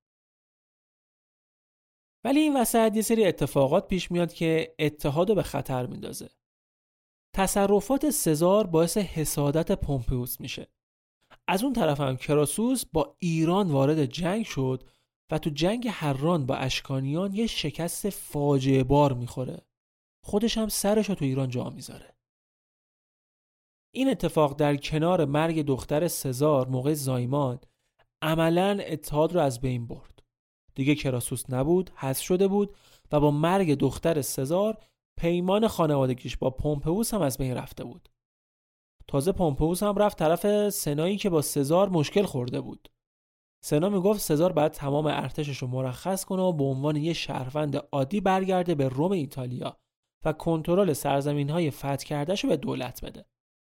ولی این وسط یه سری اتفاقات پیش میاد که اتحاد رو به خطر میندازه. تصرفات سزار باعث حسادت پومپیوس میشه. از اون طرف هم کراسوس با ایران وارد جنگ شد و تو جنگ هران با اشکانیان یه شکست فاجعه بار میخوره. خودش هم سرشو تو ایران جا میذاره. این اتفاق در کنار مرگ دختر سزار موقع زایمان عملاً اتحاد رو از بین برد. دیگه کراسوس نبود، حذف شده بود و با مرگ دختر سزار پیمان خانوادگیش با پومپئوس هم از بین رفته بود. تازه پومپئوس هم رفت طرف سنایی که با سزار مشکل خورده بود. سنا میگفت سزار باید تمام ارتشش رو مرخص کنه و به عنوان یه شهروند عادی برگرده به روم ایتالیا و کنترل سرزمین‌های فتح کرده‌شو به دولت بده.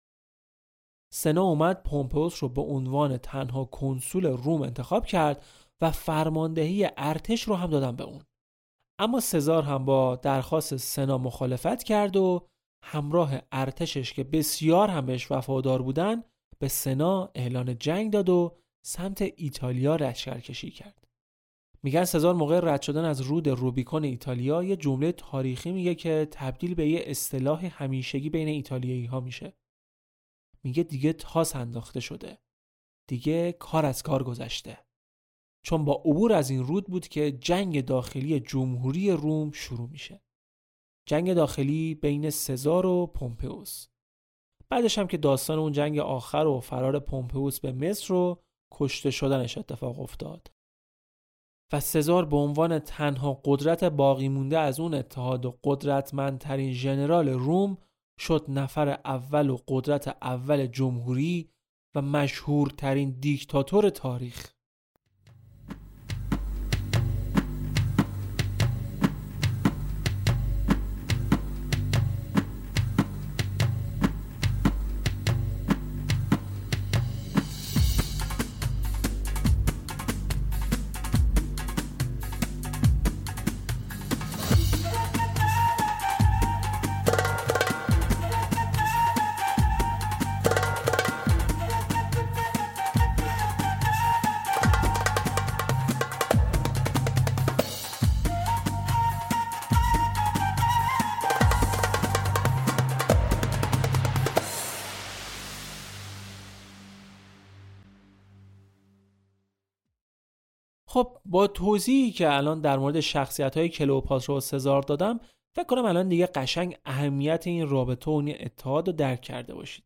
سنا اومد پومپئوس رو به عنوان تنها کنسول روم انتخاب کرد و فرماندهی ارتش رو هم دادن به اون. اما سزار هم با درخواست سنا مخالفت کرد و همراه ارتشش که بسیار هم بهش وفادار بودن به سنا اعلان جنگ داد و سمت ایتالیا لشکرکشی کرد. میگن سزار موقع رد شدن از رود روبیکون ایتالیا یه جمله تاریخی میگه که تبدیل به یه اصطلاح همیشگی بین ایتالیایی ها میشه. میگه دیگه تاس انداخته شده. دیگه کار از کار گذشته. چون با عبور از این رود بود که جنگ داخلی جمهوری روم شروع میشه. جنگ داخلی بین سزار و پومپئوس. بعدش هم که داستان اون جنگ آخر و فرار پومپئوس به مصر و کشته شدنش اتفاق افتاد. و سزار به عنوان تنها قدرت باقی مونده از اون اتحاد و قدرتمندترین ژنرال روم شد نفر اول و قدرت اول جمهوری و مشهورترین دیکتاتور تاریخ. خب با توضیحی که الان در مورد شخصیت‌های کلئوپاترا و سزار دادم، فکر کنم الان دیگه قشنگ اهمیت این رابطه و این اتحاد رو درک کرده باشید.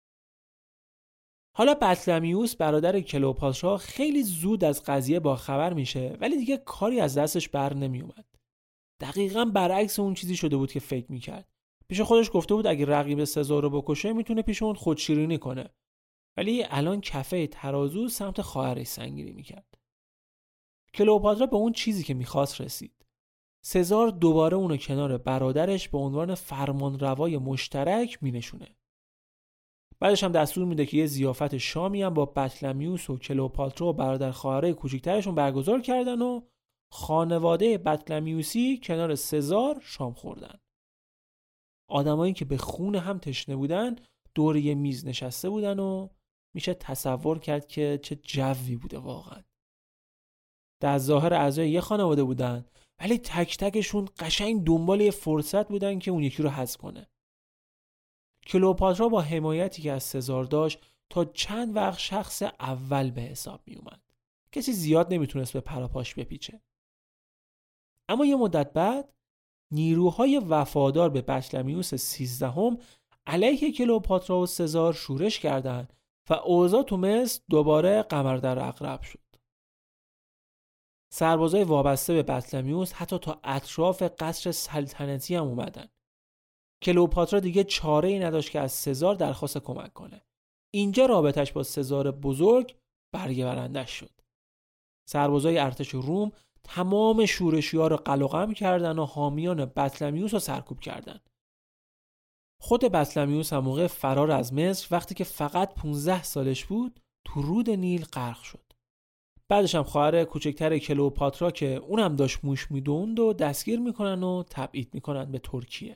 حالا بطلمیوس برادر کلئوپاترا خیلی زود از قضیه باخبر میشه، ولی دیگه کاری از دستش بر نمیومد. دقیقاً برعکس اون چیزی شده بود که فکر میکرد. پیش خودش گفته بود اگه رقیب سزار رو بکشه میتونه پیش اون خودشیرینی کنه. ولی الان کفه ترازو سمت خواهرش سنگینی میکرد. کلئوپاترا به اون چیزی که میخواست رسید. سزار دوباره اونو کنار برادرش به عنوان فرمانروای مشترک مینشونه. بعدش هم دستور میده که یه ضیافت شامی هم با بطلمیوس و کلئوپاترا و برادر خواهرای کوچیکترشون برگزار کردن و خانواده بطلمیوسی کنار سزار شام خوردن. آدمایی که به خون هم تشنه بودن دور یه میز نشسته بودن و میشه تصور کرد که چه جوی بوده واقعا. در ظاهر اعضای یه خانواده بودن، ولی تک تکشون قشنگ دنبال یه فرصت بودن که اون یکی رو حذف کنه. کلئوپاترا با حمایتی که از سزار داشت تا چند وقت شخص اول به حساب می اومد. کسی زیاد نمیتونست به پراپاش بپیچه. اما یه مدت بعد نیروهای وفادار به بطلمیوس 13 علیه کلئوپاترا و سزار شورش کردند و اوضاع تو مصر دوباره قمر در عقرب شد. سربازای وابسته به بطلمیوس حتی تا اطراف قصر سلطنتی هم اومدن. کلئوپاترا دیگه چاره‌ای نداشت که از سزار درخواست کمک کنه. اینجا رابطش با سزار بزرگ برگه برندش شد. سربازای ارتش روم تمام شورشی‌ها رو قلقم کردن و حامیان بطلمیوس رو سرکوب کردن. خود بطلمیوس هم موقع فرار از مصر وقتی که فقط 15 سالش بود تو رود نیل غرق شد. بعدش هم خواهر کوچکتر کلئوپاترا که اونم داشت موش میدوند و دستگیر میکنن و تبعید میکنن به ترکیه.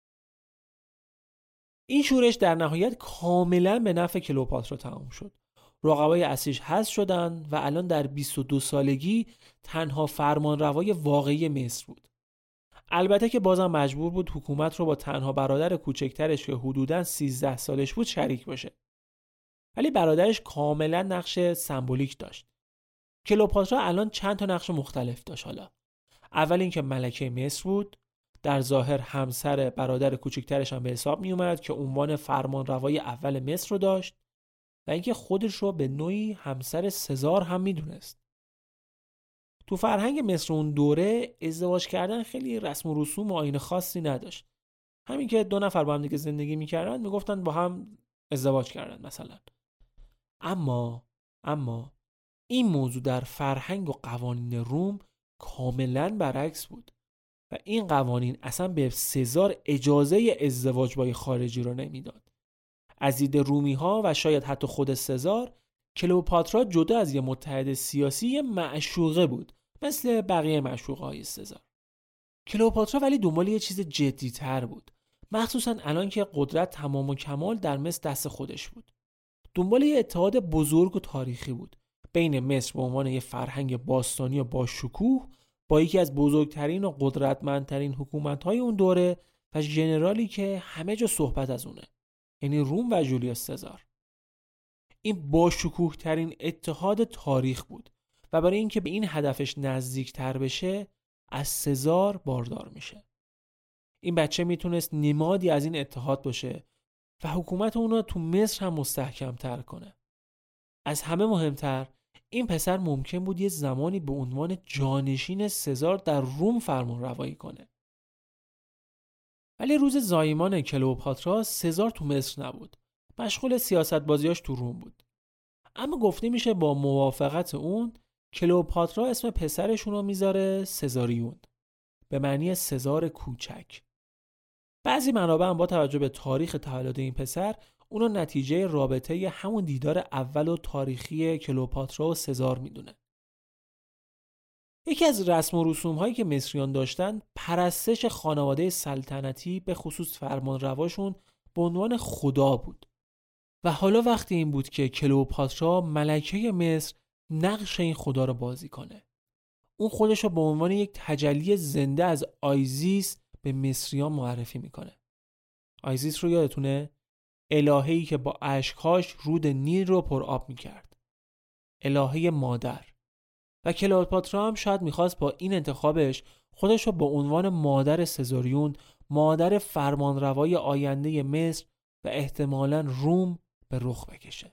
این شورش در نهایت کاملا به نفع کلئوپاترا تمام شد. رقبای اصلیش حذف شدن و الان در 22 سالگی تنها فرمانروای واقعی مصر بود. البته که بازم مجبور بود حکومت رو با تنها برادر کوچکترش که حدوداً 13 سالش بود شریک باشه. ولی برادرش کاملا نقش سمبولیک داشت. کلئوپاترا الان چند تا نقش مختلف داشت. حالا اول اینکه ملکه مصر بود، در ظاهر همسر برادر کوچکترش هم به حساب می اومد که عنوان فرمانروای اول مصر رو داشت و اینکه خودش رو به نوعی همسر سزار هم میدونست. تو فرهنگ مصر اون دوره ازدواج کردن خیلی رسم و رسوم و آیین خاصی نداشت. همین که دو نفر با هم دیگه زندگی میکردن میگفتن با هم ازدواج کردن مثلا. اما این موضوع در فرهنگ و قوانین روم کاملا برعکس بود و این قوانین اصلا به سزار اجازه ازدواج با خارجی رو نمیداد. از دید رومی ها و شاید حتی خود سزار کلئوپاترا جدا از یه متحد سیاسی یه معشوقه بود، مثل بقیه معشوقه‌های سزار. کلئوپاترا ولی دنبال یه چیز جدی‌تر بود، مخصوصاً الان که قدرت تمام و کمال در مصر دست خودش بود. دنبال یه اتحاد بزرگ و تاریخی بود بین مصر به عنوان یه فرهنگ باستانی و با شکوه با یکی از بزرگترین و قدرتمندترین حکومت‌های اون دوره و ژنرالی که همه جا صحبت از اونه، یعنی روم و جولیوس سزار. این با شکوه ترین اتحاد تاریخ بود و برای اینکه به این هدفش نزدیکتر بشه از سزار باردار میشه. این بچه میتونست نمادی از این اتحاد باشه و حکومت اون رو تو مصر هم مستحکم تر کنه. از همه مهمتر این پسر ممکن بود یه زمانی به عنوان جانشین سزار در روم فرمان روایی کنه. ولی روز زایمان کلئوپاترا سزار تو مصر نبود. مشغول سیاست بازیاش تو روم بود. اما گفته میشه با موافقت اون کلئوپاترا اسم پسرشون رو میذاره سزاریون، به معنی سزار کوچک. بعضی منابع هم با توجه به تاریخ تولد این پسر اونو نتیجه رابطه همون دیدار اول و تاریخی کلئوپاترا و سزار میدونه. یکی از رسم و رسوم هایی که مصریان داشتن پرستش خانواده سلطنتی به خصوص فرمانرواشون به عنوان خدا بود. و حالا وقتی این بود که کلئوپاترا ملکه مصر نقش این خدا رو بازی کنه. اون خودش رو به عنوان یک تجلی زنده از آیزیس به مصریان معرفی میکنه. آیزیس رو یادتونه؟ الهه‌ای که با اشک‌هاش رود نیل رو پر آب میکرد. الهه مادر. و کلئوپاترا هم شاید میخواست با این انتخابش خودش رو به عنوان مادر سزاریون، مادر فرمانروای آینده مصر و احتمالاً روم به رخ بکشه.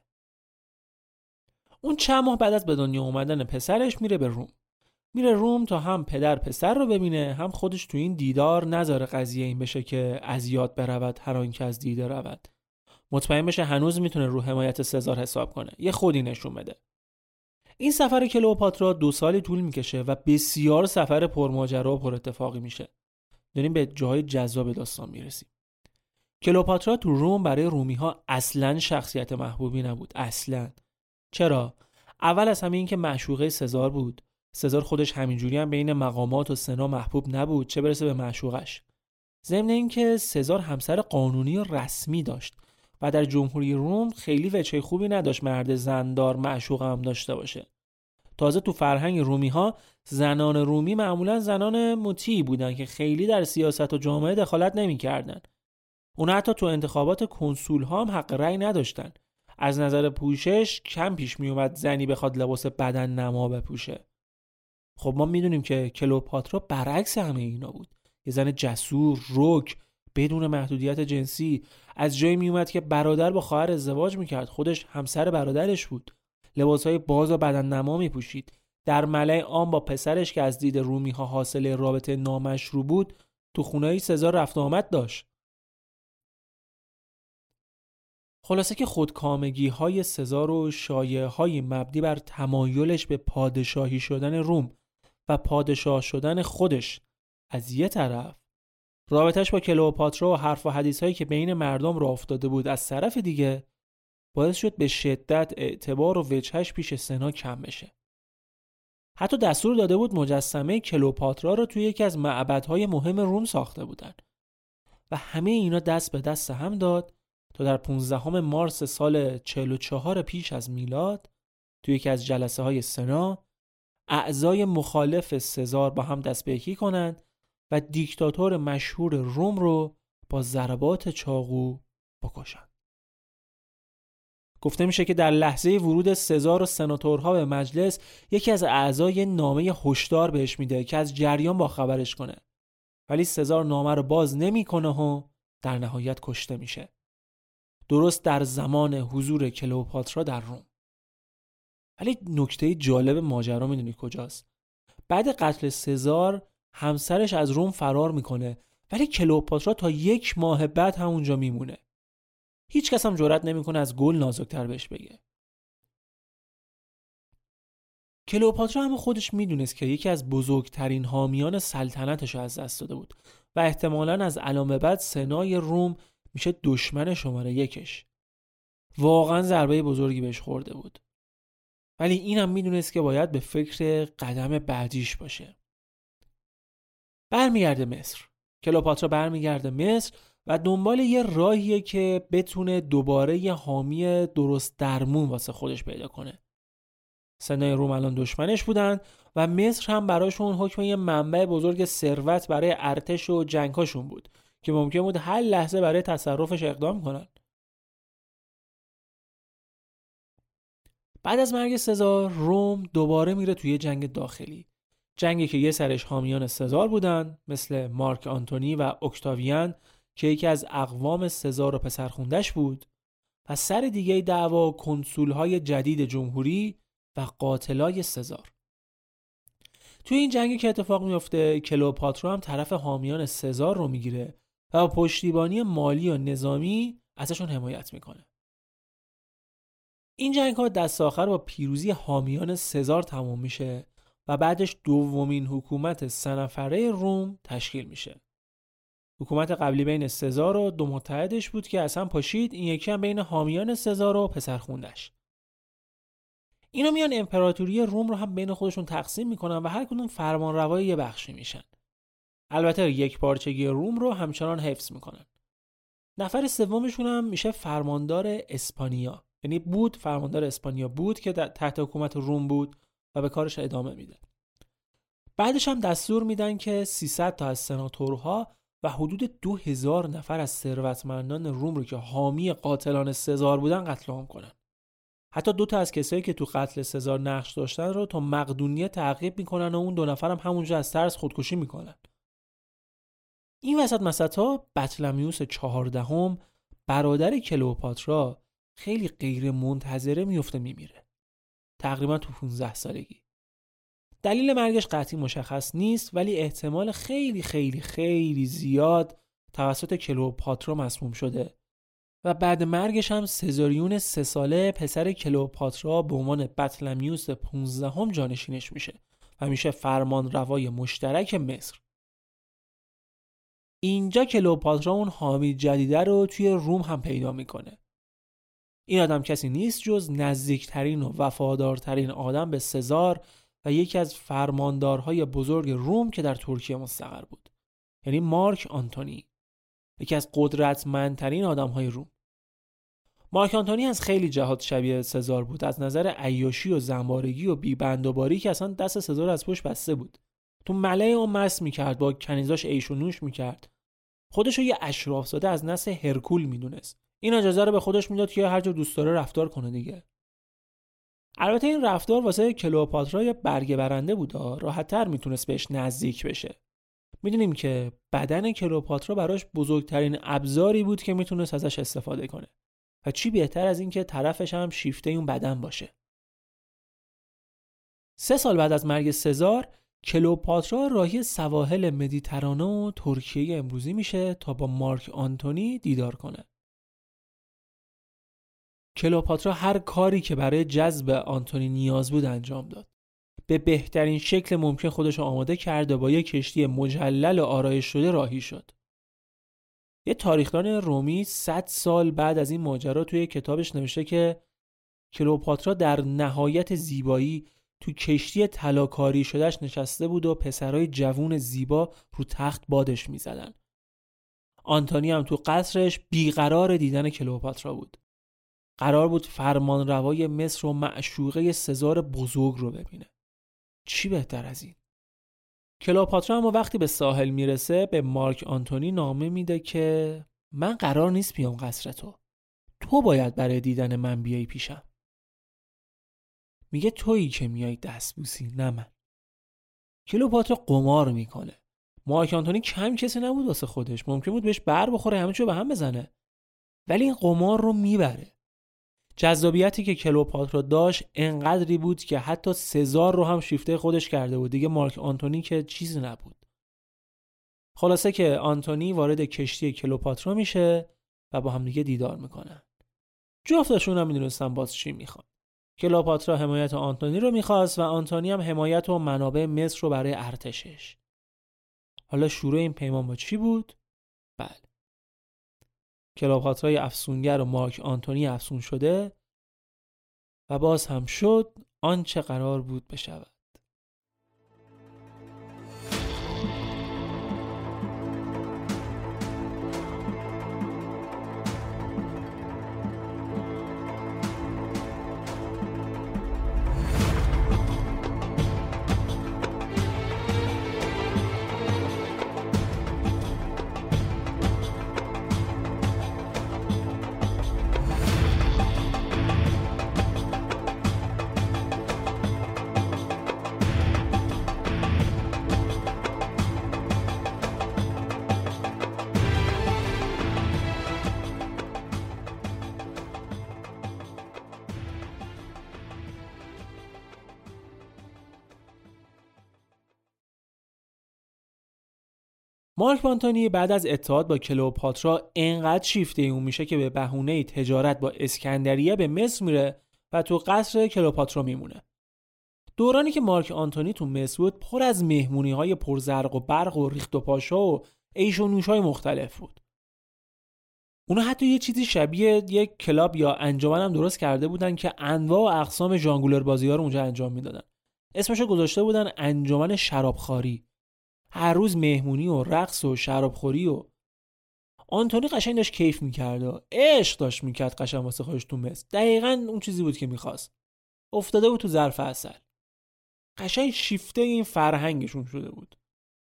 اون چند ماه بعد از به دنیا اومدن پسرش میره به روم. میره روم تا هم پدر پسر رو ببینه، هم خودش تو این دیدار نذاره قضیه این بشه که از یاد برود هر آن که از دیده رود. مطمئن بشه هنوز میتونه رو حمایت سزار حساب کنه. یه خودی نشون بده. این سفر کلئوپاترا 2 سالی طول میکشه و بسیار سفر پرماجرا و پر اتفاقی میشه. داریم به جای جذاب داستان میرسیم. کلئوپاترا تو روم برای رومی‌ها اصلاً شخصیت محبوبی نبود. اصلاً. چرا؟ اول از همه این که معشوقه سزار بود. سزار خودش همینجوری هم بین مقامات و سنا محبوب نبود، چه برسه به معشوقش. ضمن این که سزار همسر قانونی و رسمی داشت و در جمهوری روم خیلی وجه خوبی نداشت مرد زندار معشوق هم داشته باشه. تازه تو فرهنگ رومی‌ها زنان رومی معمولاً زنان مطیعی بودن که خیلی در سیاست و جامعه دخالت نمی‌کردن. اونا حتی تو انتخابات کنسول ها هم حق رأی نداشتن. از نظر پوشش کم پیش می اومد زنی بخواد لباس بدن نما بپوشه. خب ما میدونیم که کلئوپاترا برعکس همه اینا بود. یه زن جسور، رک، بدون محدودیت جنسی. از جایی می اومد که برادر با خواهر ازدواج میکرد، خودش همسر برادرش بود. لباسهای باز و بدن نما میپوشید. در ملأ عام با پسرش که از دید رومی ها حاصل رابطه نامشروع بود تو خونه‌ی سزار رفت و آمد داشت. خلاصه که خودکامگی های سزار و شایعه های مبنی بر تمایلش به پادشاهی شدن روم و پادشاه شدن خودش از یه طرف، رابطش با کلئوپاترا و حرف و حدیث هایی که بین مردم راه افتاده بود از طرف دیگه، باعث شد به شدت اعتبار و وجهش پیش سنا کم بشه. حتی دستور داده بود مجسمه کلئوپاترا رو توی یکی از معبدهای مهم روم ساخته بودن و همه اینا دست به دست هم داد تا در 15 مارس سال 44 پیش از میلاد توی یکی از جلسه های سنا اعضای مخالف سزار با هم دست به یکی کنند و دیکتاتور مشهور روم رو با ضربات چاقو بکشند. گفته میشه که در لحظه ورود سزار و سناتورها به مجلس یکی از اعضای نامه هشدار بهش میده که از جریان با خبرش کنه، ولی سزار نامه رو باز نمیکنه و در نهایت کشته میشه. درست در زمان حضور کلئوپاترا در روم. ولی نکته جالب ماجرا میدونی کجاست؟ بعد قتل سزار همسرش از روم فرار میکنه، ولی کلئوپاترا تا 1 ماه بعد همونجا میمونه. هیچ کس هم جرئت نمیکنه از گل نازک‌تر بهش بگه. کلئوپاترا هم خودش میدونست که یکی از بزرگترین حامیان سلطنتش از دست داده بود و احتمالاً از الان به بعد سنای روم میشه دشمن شماره 1. واقعا ضربه بزرگی بهش خورده بود. ولی اینم میدونست که باید به فکر قدم بعدیش باشه. برمیگرده مصر. کلئوپاترا برمیگرده مصر و دنبال یه راهیه که بتونه دوباره یه حامی درست درمون واسه خودش پیدا کنه. سنای روم الان دشمنش بودن و مصر هم براشون حکم یه منبع بزرگ ثروت برای ارتش و جنگاشون بود که ممکن بود هر لحظه برای تصرفش اقدام کنن. بعد از مرگ سزار، روم دوباره میره توی جنگ داخلی. جنگی که یه سرش حامیان سزار بودن مثل مارک آنتونی و اکتاویان که یکی از اقوام سزار و پسرخوندش بود و سر دیگه دعوا کنسولهای جدید جمهوری و قاتلای سزار. توی این جنگی که اتفاق میفته کلئوپاترا هم طرف حامیان سزار رو میگیره و با پشتیبانی مالی و نظامی ازشون حمایت میکنه. این جنگ ها دست آخر با پیروزی حامیان سزار تموم میشه و بعدش دومین حکومت 3 نفره روم تشکیل میشه. حکومت قبلی بین سزار و دو متحدش بود که اصلا پاشید، این یکی هم بین حامیان سزار و پسرخوندش. اینا میان امپراتوری روم رو هم بین خودشون تقسیم میکنن و هر کدوم فرمانروای یه بخشی میشن. البته یک پارچگی روم رو همچنان حفظ میکنن. نفر سومشون هم میشه فرماندار اسپانیا، یعنی بود فرماندار اسپانیا بود که تحت حکومت روم بود و به کارش ادامه میده. بعدش هم دستور میدن که 300 تا از سناتورها و حدود 2000 نفر از ثروتمندان روم رو که حامی قاتلان سزار بودن قتل عام کنن. حتی 2 تا از کسایی که تو قتل سزار نقش داشتن رو تا مقدونیه تعقیب میکنن و اون 2 نفر هم همونجا از ترس خودکشی میکنن. این وسطا بطلمیوس 14 برادر کلئوپاترا خیلی غیر منتظره میفته میمیره. تقریبا تو 15 سالگی. دلیل مرگش قطعی مشخص نیست ولی احتمال خیلی خیلی خیلی زیاد توسط کلئوپاترا مسموم شده و بعد مرگش هم سزاریون 3 ساله پسر کلئوپاترا به عنوان بطلمیوس 15 جانشینش میشه و میشه فرمان روای مشترک مصر. اینجا کلئوپاترا اون حامی جدیده رو توی روم هم پیدا میکنه. این آدم کسی نیست جز نزدیکترین و وفادارترین آدم به سزار و یکی از فرماندارهای بزرگ روم که در ترکیه مستقر بود، یعنی مارک آنتونی، یکی از قدرتمندترین آدمهای روم. مارک آنتونی از خیلی جهات شبیه سزار بود، از نظر عیاشی و زنبارگی و بی‌بندوباری که اصلا دست سزار از پشت بسته بود. تو ملأ اون مست میکرد، با کنیزاش عیش و نوش میکرد. خودشو یه اشرافزاده از نسل هرکول میدونست. این اجازه رو به خودش میداد که هر جا دوست داره رفتار کنه دیگه. البته این رفتار واسه کلئوپاترا یه برگه برنده بود، راحت‌تر میتونست بهش نزدیک بشه. میدونیم که بدن کلئوپاترا براش بزرگترین ابزاری بود که میتونست ازش استفاده کنه و چی بهتر از این که طرفش هم شیفته اون بدن باشه. 3 سال بعد از مرگ سزار کلئوپاترا راهی سواحل مدیترانه و ترکیه امروزی میشه تا با مارک آنتونی دیدار کنه. کلئوپاترا هر کاری که برای جذب آنتونی نیاز بود انجام داد. به بهترین شکل ممکن خودش آماده کرد و با یک کشتی مجلل و آرایش شده راهی شد. یه تاریخدان رومی 100 سال بعد از این ماجرا توی کتابش نوشته که کلئوپاترا در نهایت زیبایی تو کشتی طلاکاری شدهش نشسته بود و پسرای جوون زیبا رو تخت بادش می‌زدن. آنتونی هم تو قصرش بیقرار دیدن کلئوپاترا بود. قرار بود فرمانروای مصر و معشوقه سزار بزرگ رو ببینه. چی بهتر از این؟ کلئوپاترا هم وقتی به ساحل میرسه به مارک آنتونی نامه میده که من قرار نیست بیام قصر تو باید برای دیدن من بیای پیشم. میگه تویی که میای دستبوسی، نه من. کلئوپاترا قمار میکنه. مارک آنتونی کم کسی نبود واسه خودش، ممکن بود بهش بر بخوره، همه چیو به هم بزنه، ولی این قمار رو میبره. جذابیتی که کلئوپاترا داشت انقدری بود که حتی سزار رو هم شیفته خودش کرده بود دیگه. مارک آنتونی که چیزی نبود. خلاصه که آنتونی وارد کشتی کلئوپاترا میشه و با هم دیگه دیدار میکنن. جفتشون هم میدونستن باز چی میخوان. کلئوپاترا حمایت آنتونی رو میخواست و آنتونی هم حمایت و منابع مصر رو برای ارتشش. حالا شروع این پیمان با چی بود؟ بله، کلئوپاترای افسونگر و مارک آنتونی افسون شده و باز هم شد آنچه قرار بود بشود. مارک آنتونی بعد از اتحاد با کلئوپاترا انقدر شیفته اون میشه که به بهونه تجارت با اسکندریه به مصر میره و تو قصر کلئوپاترا میمونه. دورانی که مارک آنتونی تو مصر بود پر از مهمونی‌های پرزرق و برق و ریخت و پاشا و عیش و نوش‌های مختلف بود. اونا حتی یه چیزی شبیه یک کلاب یا انجمن هم درست کرده بودن که انواع و اقسام ژانگولر بازی‌ها رو اونجا انجام میدادن. اسمشو گذاشته بودن انجمن شرابخواری. هر روز مهمونی و رقص و شرابخوری و آنتونی قشنگ داشت کیف می‌کرد و عشق داشت می‌کرد قشنگ واسه خودش تو مصر. دقیقاً اون چیزی بود که می‌خواست. افتاده بود تو ظرف عسل. قشنگ شیفته این فرهنگشون شده بود.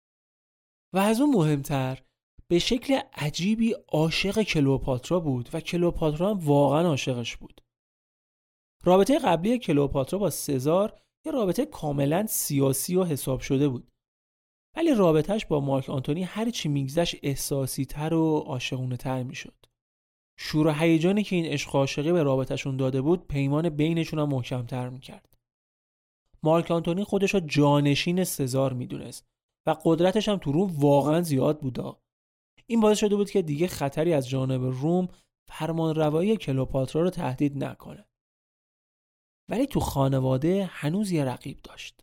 و از اون مهمتر به شکل عجیبی عاشق کلئوپاترا بود و کلئوپاترا هم واقعا عاشقش بود. رابطه قبلی کلئوپاترا با سزار یه رابطه کاملا سیاسی و حساب شده بود. ولی رابطهش با مارک آنتونی هر چی میگذشت احساسی تر و عاشقونه تر میشد. شور و هیجانی که این عشق عاشقی به رابطهشون داده بود پیمان بینشون هم محکم تر میکرد. مارک آنتونی خودش رو جانشین سزار میدونست و قدرتش هم تو روم واقعا زیاد بودا. این باعث شده بود که دیگه خطری از جانب روم فرمانروایی کلئوپاترا رو تهدید نکنه. ولی تو خانواده هنوز یه رقیب داشت.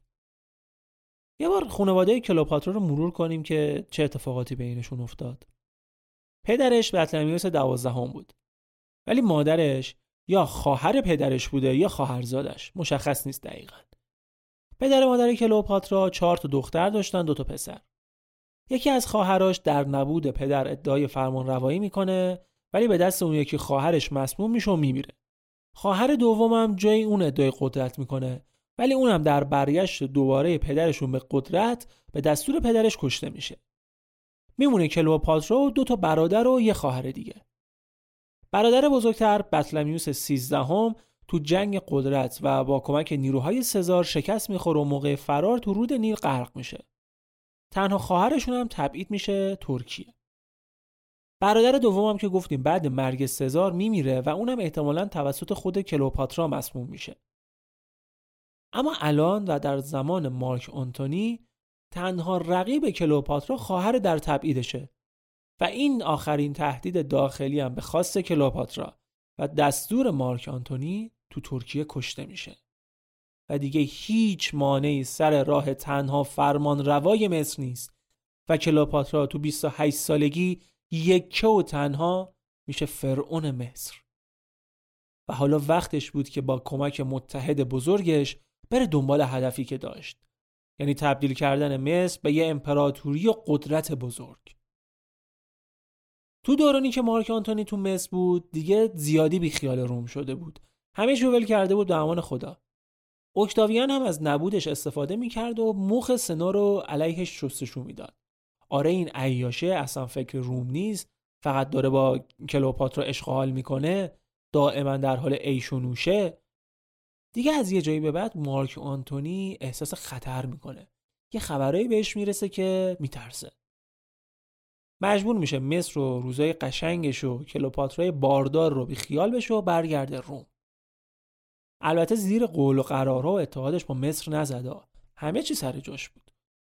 یه بار خانواده کلئوپاترا رو مرور کنیم که چه اتفاقاتی بینشون افتاد. پدرش بطلمیوس 12 بود. ولی مادرش یا خواهر پدرش بوده یا خواهرزادش، مشخص نیست دقیقاً. پدر و مادر کلئوپاترا 4 تا دختر داشتن، 2 تا پسر. یکی از خواهراش در نبود پدر ادعای فرمانروایی میکنه ولی به دست اون یکی خواهرش مسموم میشه و میمیره. خواهر دومم جای اون ادعای قدرت میکنه ولی اونم در برگشت دوباره پدرشون به قدرت به دستور پدرش کشته میشه. میمونه کلئوپاترا و 2 تا برادر و یه خواهر دیگه. برادر بزرگتر بطلمیوس 13 تو جنگ قدرت و با کمک نیروهای سزار شکست میخوره و موقع فرار تو رود نیل غرق میشه. تنها خواهرشون هم تبعید میشه ترکیه. برادر دومم که گفتیم بعد مرگ سزار میمیره و اونم احتمالاً توسط خود کلئوپاترا مسموم میشه. اما الان و در زمان مارک آنتونی تنها رقیب کلئوپاترا خواهر در تبعیدشه و این آخرین تهدید داخلی هم به خواست کلئوپاترا و دستور مارک آنتونی تو ترکیه کشته میشه و دیگه هیچ مانعی سر راه تنها فرمان روای مصر نیست و کلئوپاترا تو 28 سالگی یکه و تنها میشه فرعون مصر. و حالا وقتش بود که با کمک متحد بزرگش بره دنبال هدفی که داشت، یعنی تبدیل کردن مصر به یه امپراتوری و قدرت بزرگ. تو دورانی که مارک آنتونی تو مصر بود دیگه زیادی بی خیال روم شده بود. همه چیو ول کرده بود به امان خدا. اکتاویان هم از نبودش استفاده میکرد و مخ سنا رو علیهش شستشو میداد. آره این عیاشه اصلا فکر روم نیست، فقط داره با کلئوپاترا اشغال میکنه، دائما در حال عیش و نوشه. دیگه از یه جایی به بعد مارک آنتونی احساس خطر میکنه. یه خبرایی بهش میرسه که میترسه. مجبور میشه مصر و روزای قشنگش و کلئوپاترای باردار رو بی خیال بشه و برگرده روم. البته زیر قول و قرارها و اتحادش با مصر نزده. همه چی سر جاش بود.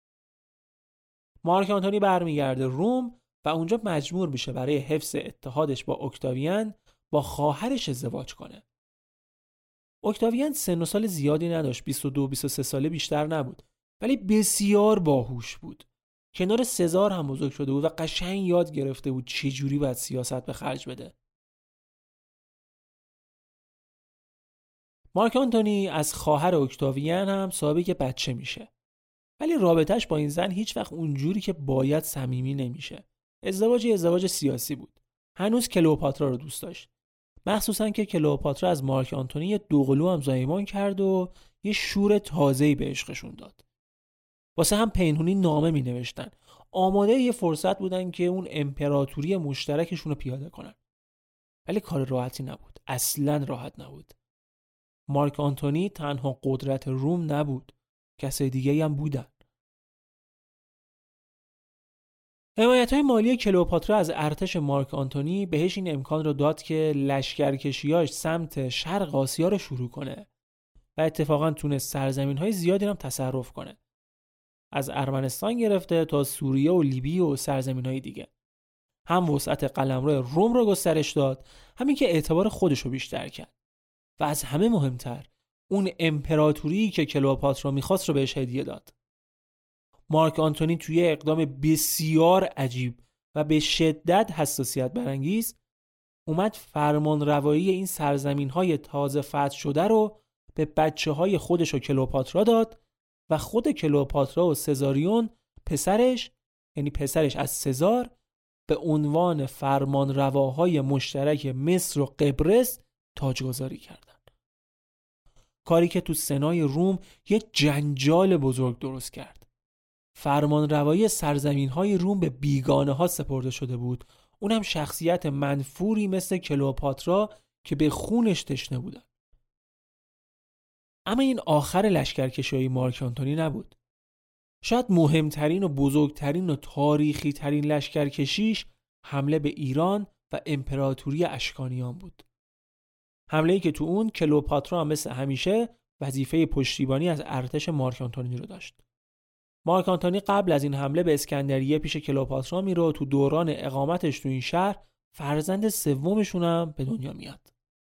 مارک آنتونی برمیگرده روم و اونجا مجبور میشه برای حفظ اتحادش با اکتاویان با خواهرش ازدواج کنه. اکتاویان سن و سال زیادی نداشت، 22-23 ساله بیشتر نبود، ولی بسیار باهوش بود. کنار سزار هم بزرگ شده بود و قشنگ یاد گرفته بود چه جوری باید سیاست به خرج بده. مارک آنتونی از خواهر اکتاویان هم صاحب یک بچه میشه. ولی رابطهش با این زن هیچ وقت اونجوری که باید صمیمی نمیشه. ازدواج سیاسی بود. هنوز کلئوپاترا رو دوست داشت. مخصوصا که کلئوپاترا از مارک آنتونی یه دوقلو هم زایمان کرد و یه شور تازه‌ای به عشقشون داد. واسه هم پنهونی نامه می نوشتن. آماده یه فرصت بودن که اون امپراتوری مشترکشون رو پیاده کنن. ولی کار راحتی نبود. اصلاً راحت نبود. مارک آنتونی تنها قدرت روم نبود. کسای دیگه هم بودن. حمایت‌های مالی کلئوپاترا از ارتش مارک آنتونی بهش این امکان رو داد که لشکرکشیاش سمت شرق آسیا رو شروع کنه و اتفاقاً تونست سرزمین‌های زیادی هم تصرف کنه. از ارمنستان گرفته تا سوریه و لیبی و سرزمین‌های دیگه. هم وسعت قلمرو روم رو گسترش داد، همین که اعتبار خودش رو بیشتر کرد. و از همه مهمتر، اون امپراتوری که کلئوپاترا می‌خواست رو بهش هدیه داد. مارک آنتونی توی اقدام بسیار عجیب و به شدت حساسیت برانگیز اومد فرمان روایی این سرزمین‌های تازه فتح شده رو به بچه‌های خودش و کلئوپاترا داد و خود کلئوپاترا و سزاریون پسرش، یعنی پسرش از سزار، به عنوان فرمان رواهای مشترک مصر و قبرس تاجگذاری کردند. کاری که تو سنای روم یه جنجال بزرگ درست کرد. فرمان روایی سرزمین‌های روم به بیگانه ها سپرده شده بود، اونم شخصیت منفوری مثل کلئوپاترا که به خونش تشنه بودن. اما این آخر لشکرکشی مارک آنتونی نبود. شاید مهمترین و بزرگترین و تاریخی ترین لشکرکشیش حمله به ایران و امپراتوری اشکانیان بود. حمله‌ای که تو اون کلئوپاترا مثل همیشه وظیفه پشتیبانی از ارتش مارک آنتونی رو داشت. مارک آنتونی قبل از این حمله به اسکندریه پیش کلئوپاترا میره و تو دوران اقامتش تو این شهر فرزند سومشون هم به دنیا میاد.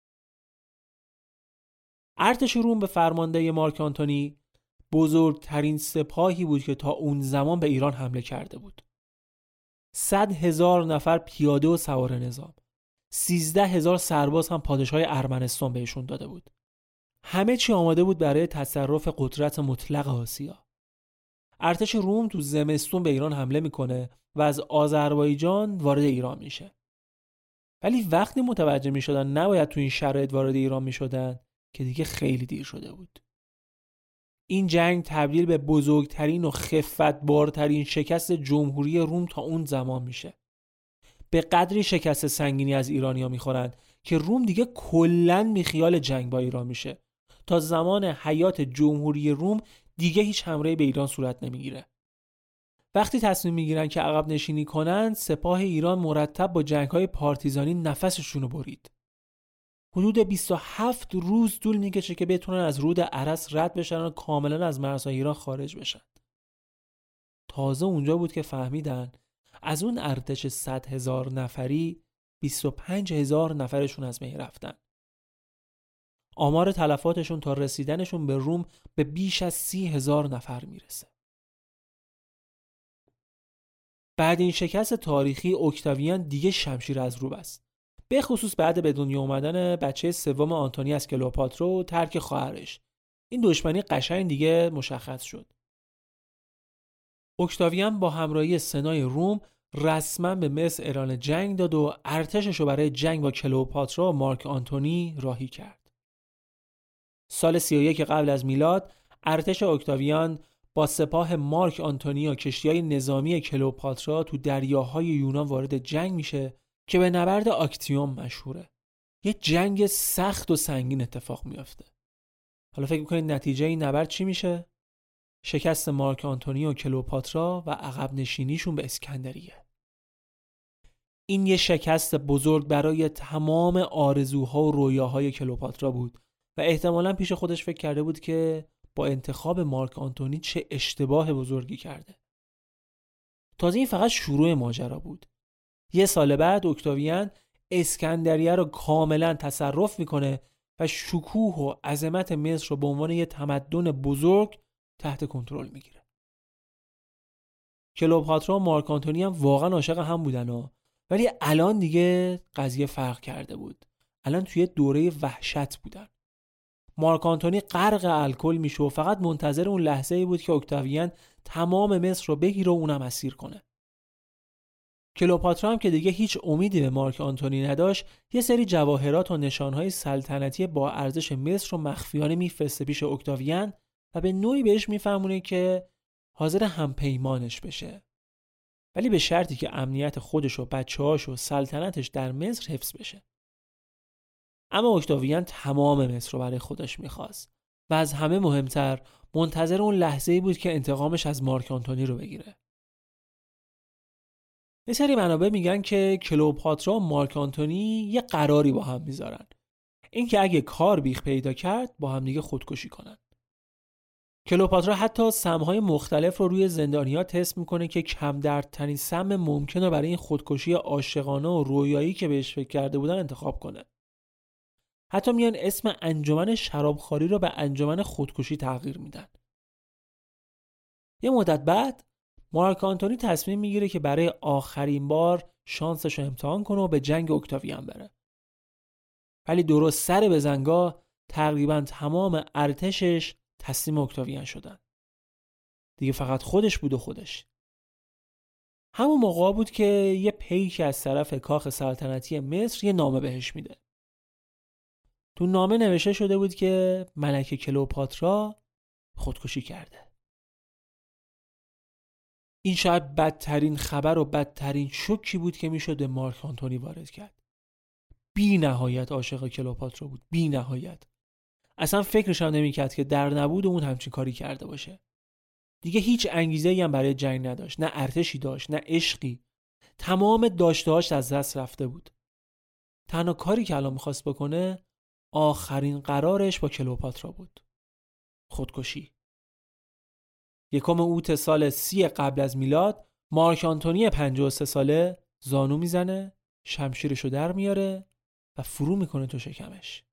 ارتش روم به فرمانده مارک آنتونی بزرگترین سپاهی بود که تا اون زمان به ایران حمله کرده بود. 100,000 نفر پیاده و سوار نظام، 13,000 سرباز هم پادشاه ارمنستان بهشون داده بود. همه چی آماده بود برای تصرف قدرت مطلق آسیا. ارتش روم تو زمستون به ایران حمله میکنه و از آذربایجان وارد ایران میشه. ولی وقتی متوجه میشدن نباید تو این شرایط وارد ایران میشدن که دیگه خیلی دیر شده بود. این جنگ تبدیل به بزرگترین و خفتبارترین شکست جمهوری روم تا اون زمان میشه. به قدری شکست سنگینی از ایرانیا میخورن که روم دیگه کلاً بیخیال جنگ با ایران میشه. تا زمان حیات جمهوری روم دیگه هیچ حمله‌ای به ایران صورت نمیگیره. وقتی تصمیم میگیرن که عقب نشینی کنن، سپاه ایران مرتب با جنگ‌های پارتیزانی نفسشون رو برید. حدود 27 روز طول میکشه که بتونن از رود ارس رد بشن و کاملا از مرزهای ایران خارج بشن. تازه اونجا بود که فهمیدن از اون ارتش 100,000 نفری 25,000 نفرشون از بین رفتن. آمار تلفاتشون تا رسیدنشون به روم به بیش از 30,000 نفر میرسه. بعد این شکست تاریخی اکتاویان دیگه شمشیر از رو بست. به خصوص بعد به دنیا اومدن بچه سوم آنتونی از کلئوپاترا و ترک خواهرش. این دشمنی قشنگ دیگه مشخص شد. اکتاویان با همراهی سنای روم رسما به مصر اعلان جنگ داد و ارتشش رو برای جنگ با کلئوپاترا و مارک آنتونی راهی کرد. سال 31 قبل از میلاد ارتش اکتاویان با سپاه مارک آنتونی و کشتی‌های نظامی کلئوپاترا تو دریاهای یونان وارد جنگ میشه که به نبرد آکتیوم مشهوره. یه جنگ سخت و سنگین اتفاق میفته. حالا فکر می‌کنید نتیجه این نبرد چی میشه؟ شکست مارک آنتونی و کلئوپاترا و عقب نشینیشون به اسکندریه. این یه شکست بزرگ برای تمام آرزوها و رویاهای کلئوپاترا بود و احتمالاً پیش خودش فکر کرده بود که با انتخاب مارک آنتونی چه اشتباه بزرگی کرده. تازه این فقط شروع ماجرا بود. یه سال بعد اکتاویان اسکندریه رو کاملا تصرف میکنه و شکوه و عظمت مصر رو به عنوان یه تمدن بزرگ تحت کنترل میگیره. کلئوپاترا و مارک آنتونی هم واقعا عاشق هم بودن ولی الان دیگه قضیه فرق کرده بود. الان توی دوره وحشت بودن. مارک آنتونی غرق الکل میشه و فقط منتظر اون لحظه‌ای بود که اکتاویان تمام مصر رو بگیره و اونم اسیر کنه. کلئوپاترا هم که دیگه هیچ امیدی به مارک آنتونی نداشت، یه سری جواهرات و نشانهای سلطنتی با ارزش مصر رو مخفیانه میفرسته پیش اکتاویان و به نوعی بهش میفهمونه که حاضر همپیمانش بشه، ولی به شرطی که امنیت خودش و بچه‌هاش و سلطنتش در مصر حفظ بشه. اما اکتاویان تمام مصر رو برای خودش میخواست و از همه مهمتر منتظر اون لحظه‌ای بود که انتقامش از مارک آنتونی رو بگیره. یه سری منابع میگن که کلئوپاترا و مارک آنتونی یه قراری با هم میذارن، این که اگه کار بیخ پیدا کرد با هم دیگه خودکشی کنن. کلئوپاترا حتی سمهای مختلف رو روی زندانی‌ها تست میکنه که کم دردترین سم ممکن رو برای این خودکشی عاشقانه و رویایی که بهش فکر کرده بودن انتخاب کنه. حتی میان اسم انجمن شرابخواری رو به انجمن خودکشی تغییر میدن. یه مدت بعد مارک آنتونی تصمیم میگیره که برای آخرین بار شانسش رو امتحان کنه و به جنگ اکتاویان بره. ولی درست سر بزنگاه تقریبا تمام ارتشش تسلیم اکتاویان شدن. دیگه فقط خودش بود و خودش. همون موقع بود که یه پیک از طرف کاخ سلطنتی مصر یه نامه بهش میده. تو نامه نوشته شده بود که ملکه کلئوپاترا خودکشی کرده. این شاید بدترین خبر و بدترین شوکی بود که میشد به مارک آنتونی وارد کرد. بی نهایت عاشق کلئوپاترا بود، بی نهایت. اصلا فکرش هم نمیکرد که در نبود اون همچین کاری کرده باشه. دیگه هیچ انگیزه‌ای هم برای جنگ نداشت، نه ارتشی داشت، نه عشقی. تمام داشته‌هاش از دست رفته بود. تنها کاری که الان می‌خواست بکنه آخرین قرارش با کلئوپاترا بود. خودکشی. 1 اوت سال 30 قبل از میلاد مارک آنتونی 53 ساله زانو میزنه، شمشیرشو در میاره و فرو میکنه تو شکمش.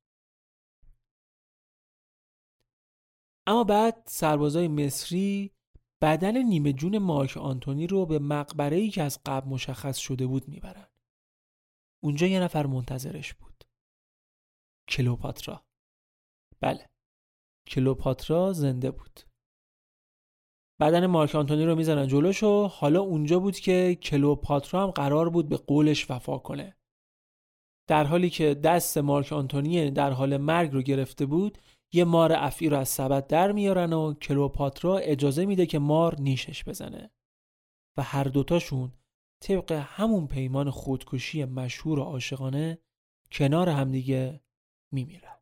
اما بعد سربازای مصری بدن نیمه جون مارک آنتونی رو به مقبره‌ای که از قبل مشخص شده بود میبرن. اونجا یه نفر منتظرش بود. کلئوپاترا. بله، کلئوپاترا زنده بود. بدن مارک آنتونی رو میزنن جلوش و حالا اونجا بود که کلئوپاترا هم قرار بود به قولش وفا کنه. در حالی که دست مارک آنتونی در حال مرگ رو گرفته بود، یه مار افعی رو از سبد در میارن و کلئوپاترا اجازه میده که مار نیشش بزنه و هر دوتاشون طبق همون پیمان خودکشی مشهور و عاشقانه کنار همدیگه میمیرن.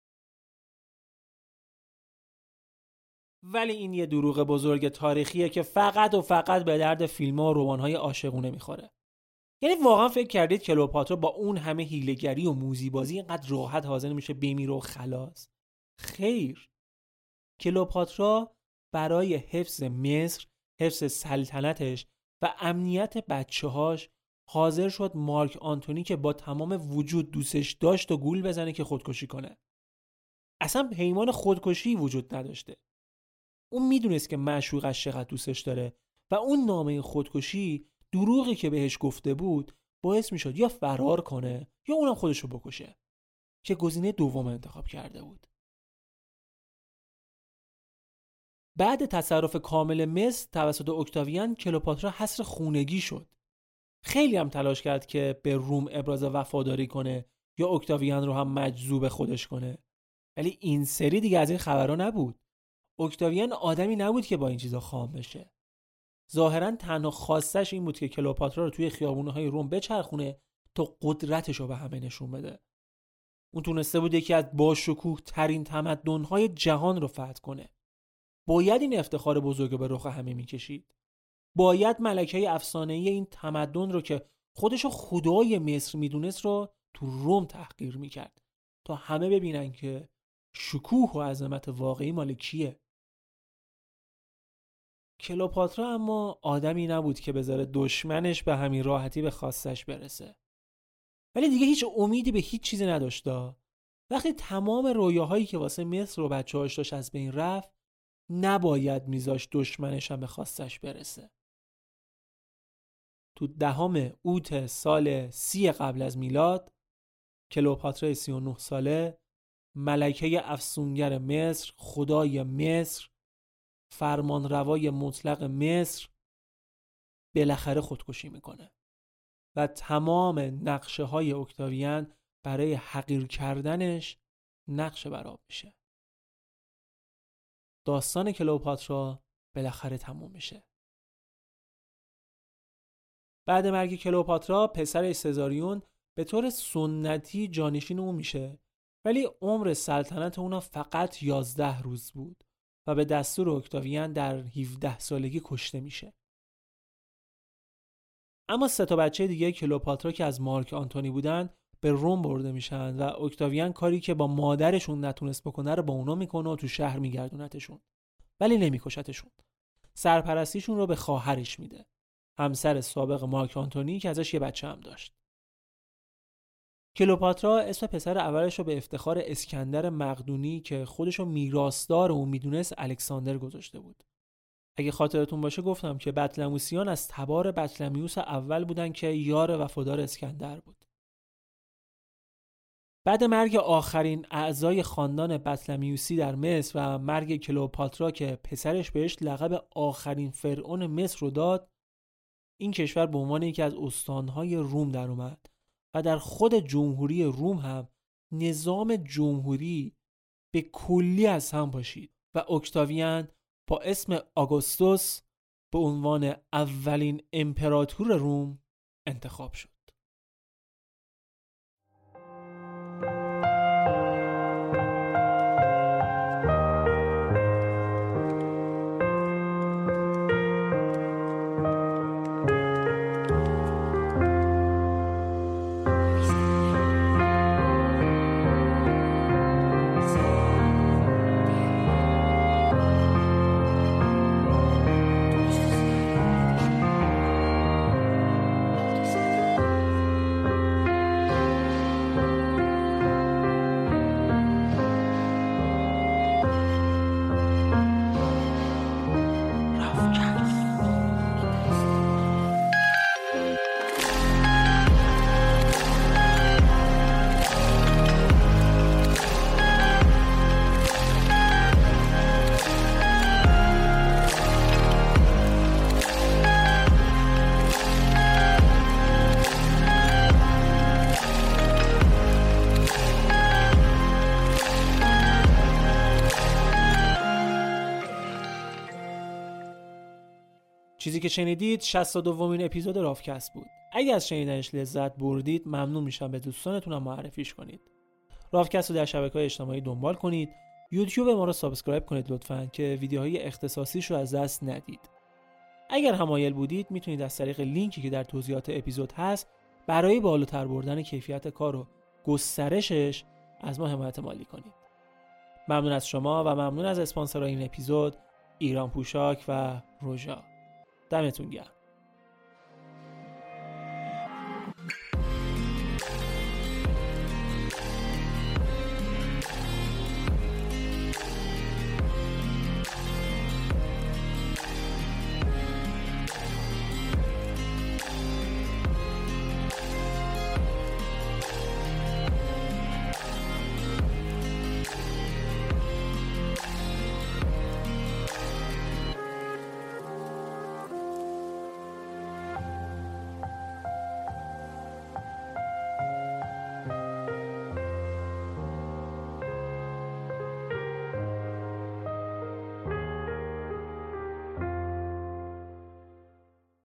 ولی این یه دروغ بزرگ تاریخیه که فقط و فقط به درد فیلم‌ها و رمان‌های عاشقونه میخوره. یعنی واقعا فکر کردید کلئوپاترا با اون همه حیله‌گری و موذی‌بازی اینقدر راحت حاضر میشه بمیره و خلاص؟ خیر. کلئوپاترا برای حفظ مصر، حفظ سلطنتش و امنیت بچه‌هاش حاضر شد مارک آنتونی که با تمام وجود دوستش داشت و گول بزنه که خودکشی کنه. اصلا پیمان خودکشی وجود نداشته. اون میدونست که معشوقش چقدر دوستش داره و اون نامه خودکشی دروغی که بهش گفته بود باعث میشد یا فرار کنه یا اونم خودشو بکشه، که گزینه دوم انتخاب کرده بود. بعد تصرف کامل مصر توسط اکتاویان، کلئوپاترا حصر خونگی شد. خیلی هم تلاش کرد که به روم ابراز وفاداری کنه یا اکتاویان رو هم مجذوب خودش کنه، ولی این سری دیگه از این خبرها نبود. اکتاویان آدمی نبود که با این چیزا خام بشه. ظاهراً تنها خواستش این بود که کلئوپاترا رو توی خیابون‌های روم بچرخونه تا قدرتش رو به همه نشون بده. اون تونسته بود یکی از باشکوه ترین تمدن‌های جهان رو فتح کنه. باید این افتخار بزرگ رو به رخ همه میکشید. باید ملکه افسانه‌ای این تمدن رو که خودشو خدای مصر میدونست رو تو روم تحقیر میکرد تا همه ببینن که شکوه و عظمت واقعی مال کیه. کلئوپاترا اما آدمی نبود که بذاره دشمنش به همین راحتی به خواستش برسه. ولی دیگه هیچ امیدی به هیچ چیزی نداشت. وقتی تمام رویاهایی که واسه مصر و بچه‌هاش داشت از بین رفت، نباید میذاشت دشمنش هم به خواستش برسه. تو 10 اوت سال 30 قبل از میلاد، کلئوپاترا 39 ساله ملکه افسونگر مصر، خدای مصر، فرمانروای مطلق مصر، بالاخره خودکشی میکنه و تمام نقشه های اکتاویان برای حقیر کردنش نقشه برآب میشه. داستان کلئوپاترا بالاخره تموم میشه. بعد مرگ کلئوپاترا پسرش سزاریون به طور سنتی جانشین اون میشه، ولی عمر سلطنت اون فقط 11 روز بود و به دستور اکتاویان در 17 سالگی کشته میشه. اما 3 بچه دیگه کلئوپاترا که از مارک آنتونی بودن به روم برده میشن و اکتاویان کاری که با مادرشون نتونست بکنه رو با اونا میکنه و تو شهر میگردونتشون، ولی نمیکشتشون. سرپرستیشون رو به خواهرش میده، همسر سابق مارک آنتونی که ازش یه بچه هم داشت. کلئوپاترا اسم پسر اولش رو به افتخار اسکندر مقدونی که خودشو میراثدار اون میدونست الکساندر گذاشته بود. اگه خاطرتون باشه گفتم که بطلمیوسیان از تبار بطلمیوس اول بودن که یار وفادار اسکندر بود. بعد مرگ آخرین اعضای خاندان بطلمیوسی در مصر و مرگ کلئوپاترا که پسرش بهش لقب آخرین فرعون مصر رو داد، این کشور به عنوان یکی از استانهای روم در اومد و در خود جمهوری روم هم نظام جمهوری به کلی از هم پاشید و اکتاویان با اسم آگوستوس به عنوان اولین امپراتور روم انتخاب شد. چیزی که شنیدید 62مین اپیزود رافکست بود. اگه از شنیدنش لذت بردید ممنون میشم به دوستانتونم معرفیش کنید. رافکست رو در شبکه‌های اجتماعی دنبال کنید. یوتیوب ما رو سابسکرایب کنید لطفاً که ویدیوهای اختصاصیش رو از دست ندید. اگر هم مایل بودید میتونید از طریق لینکی که در توضیحات اپیزود هست برای بالاتر بردن کیفیت کار و گسترشش از ما حمایت مالی کنید. ممنون از شما و ممنون از اسپانسرای این اپیزود، ایران پوشاک و روژا. دمتون گرم.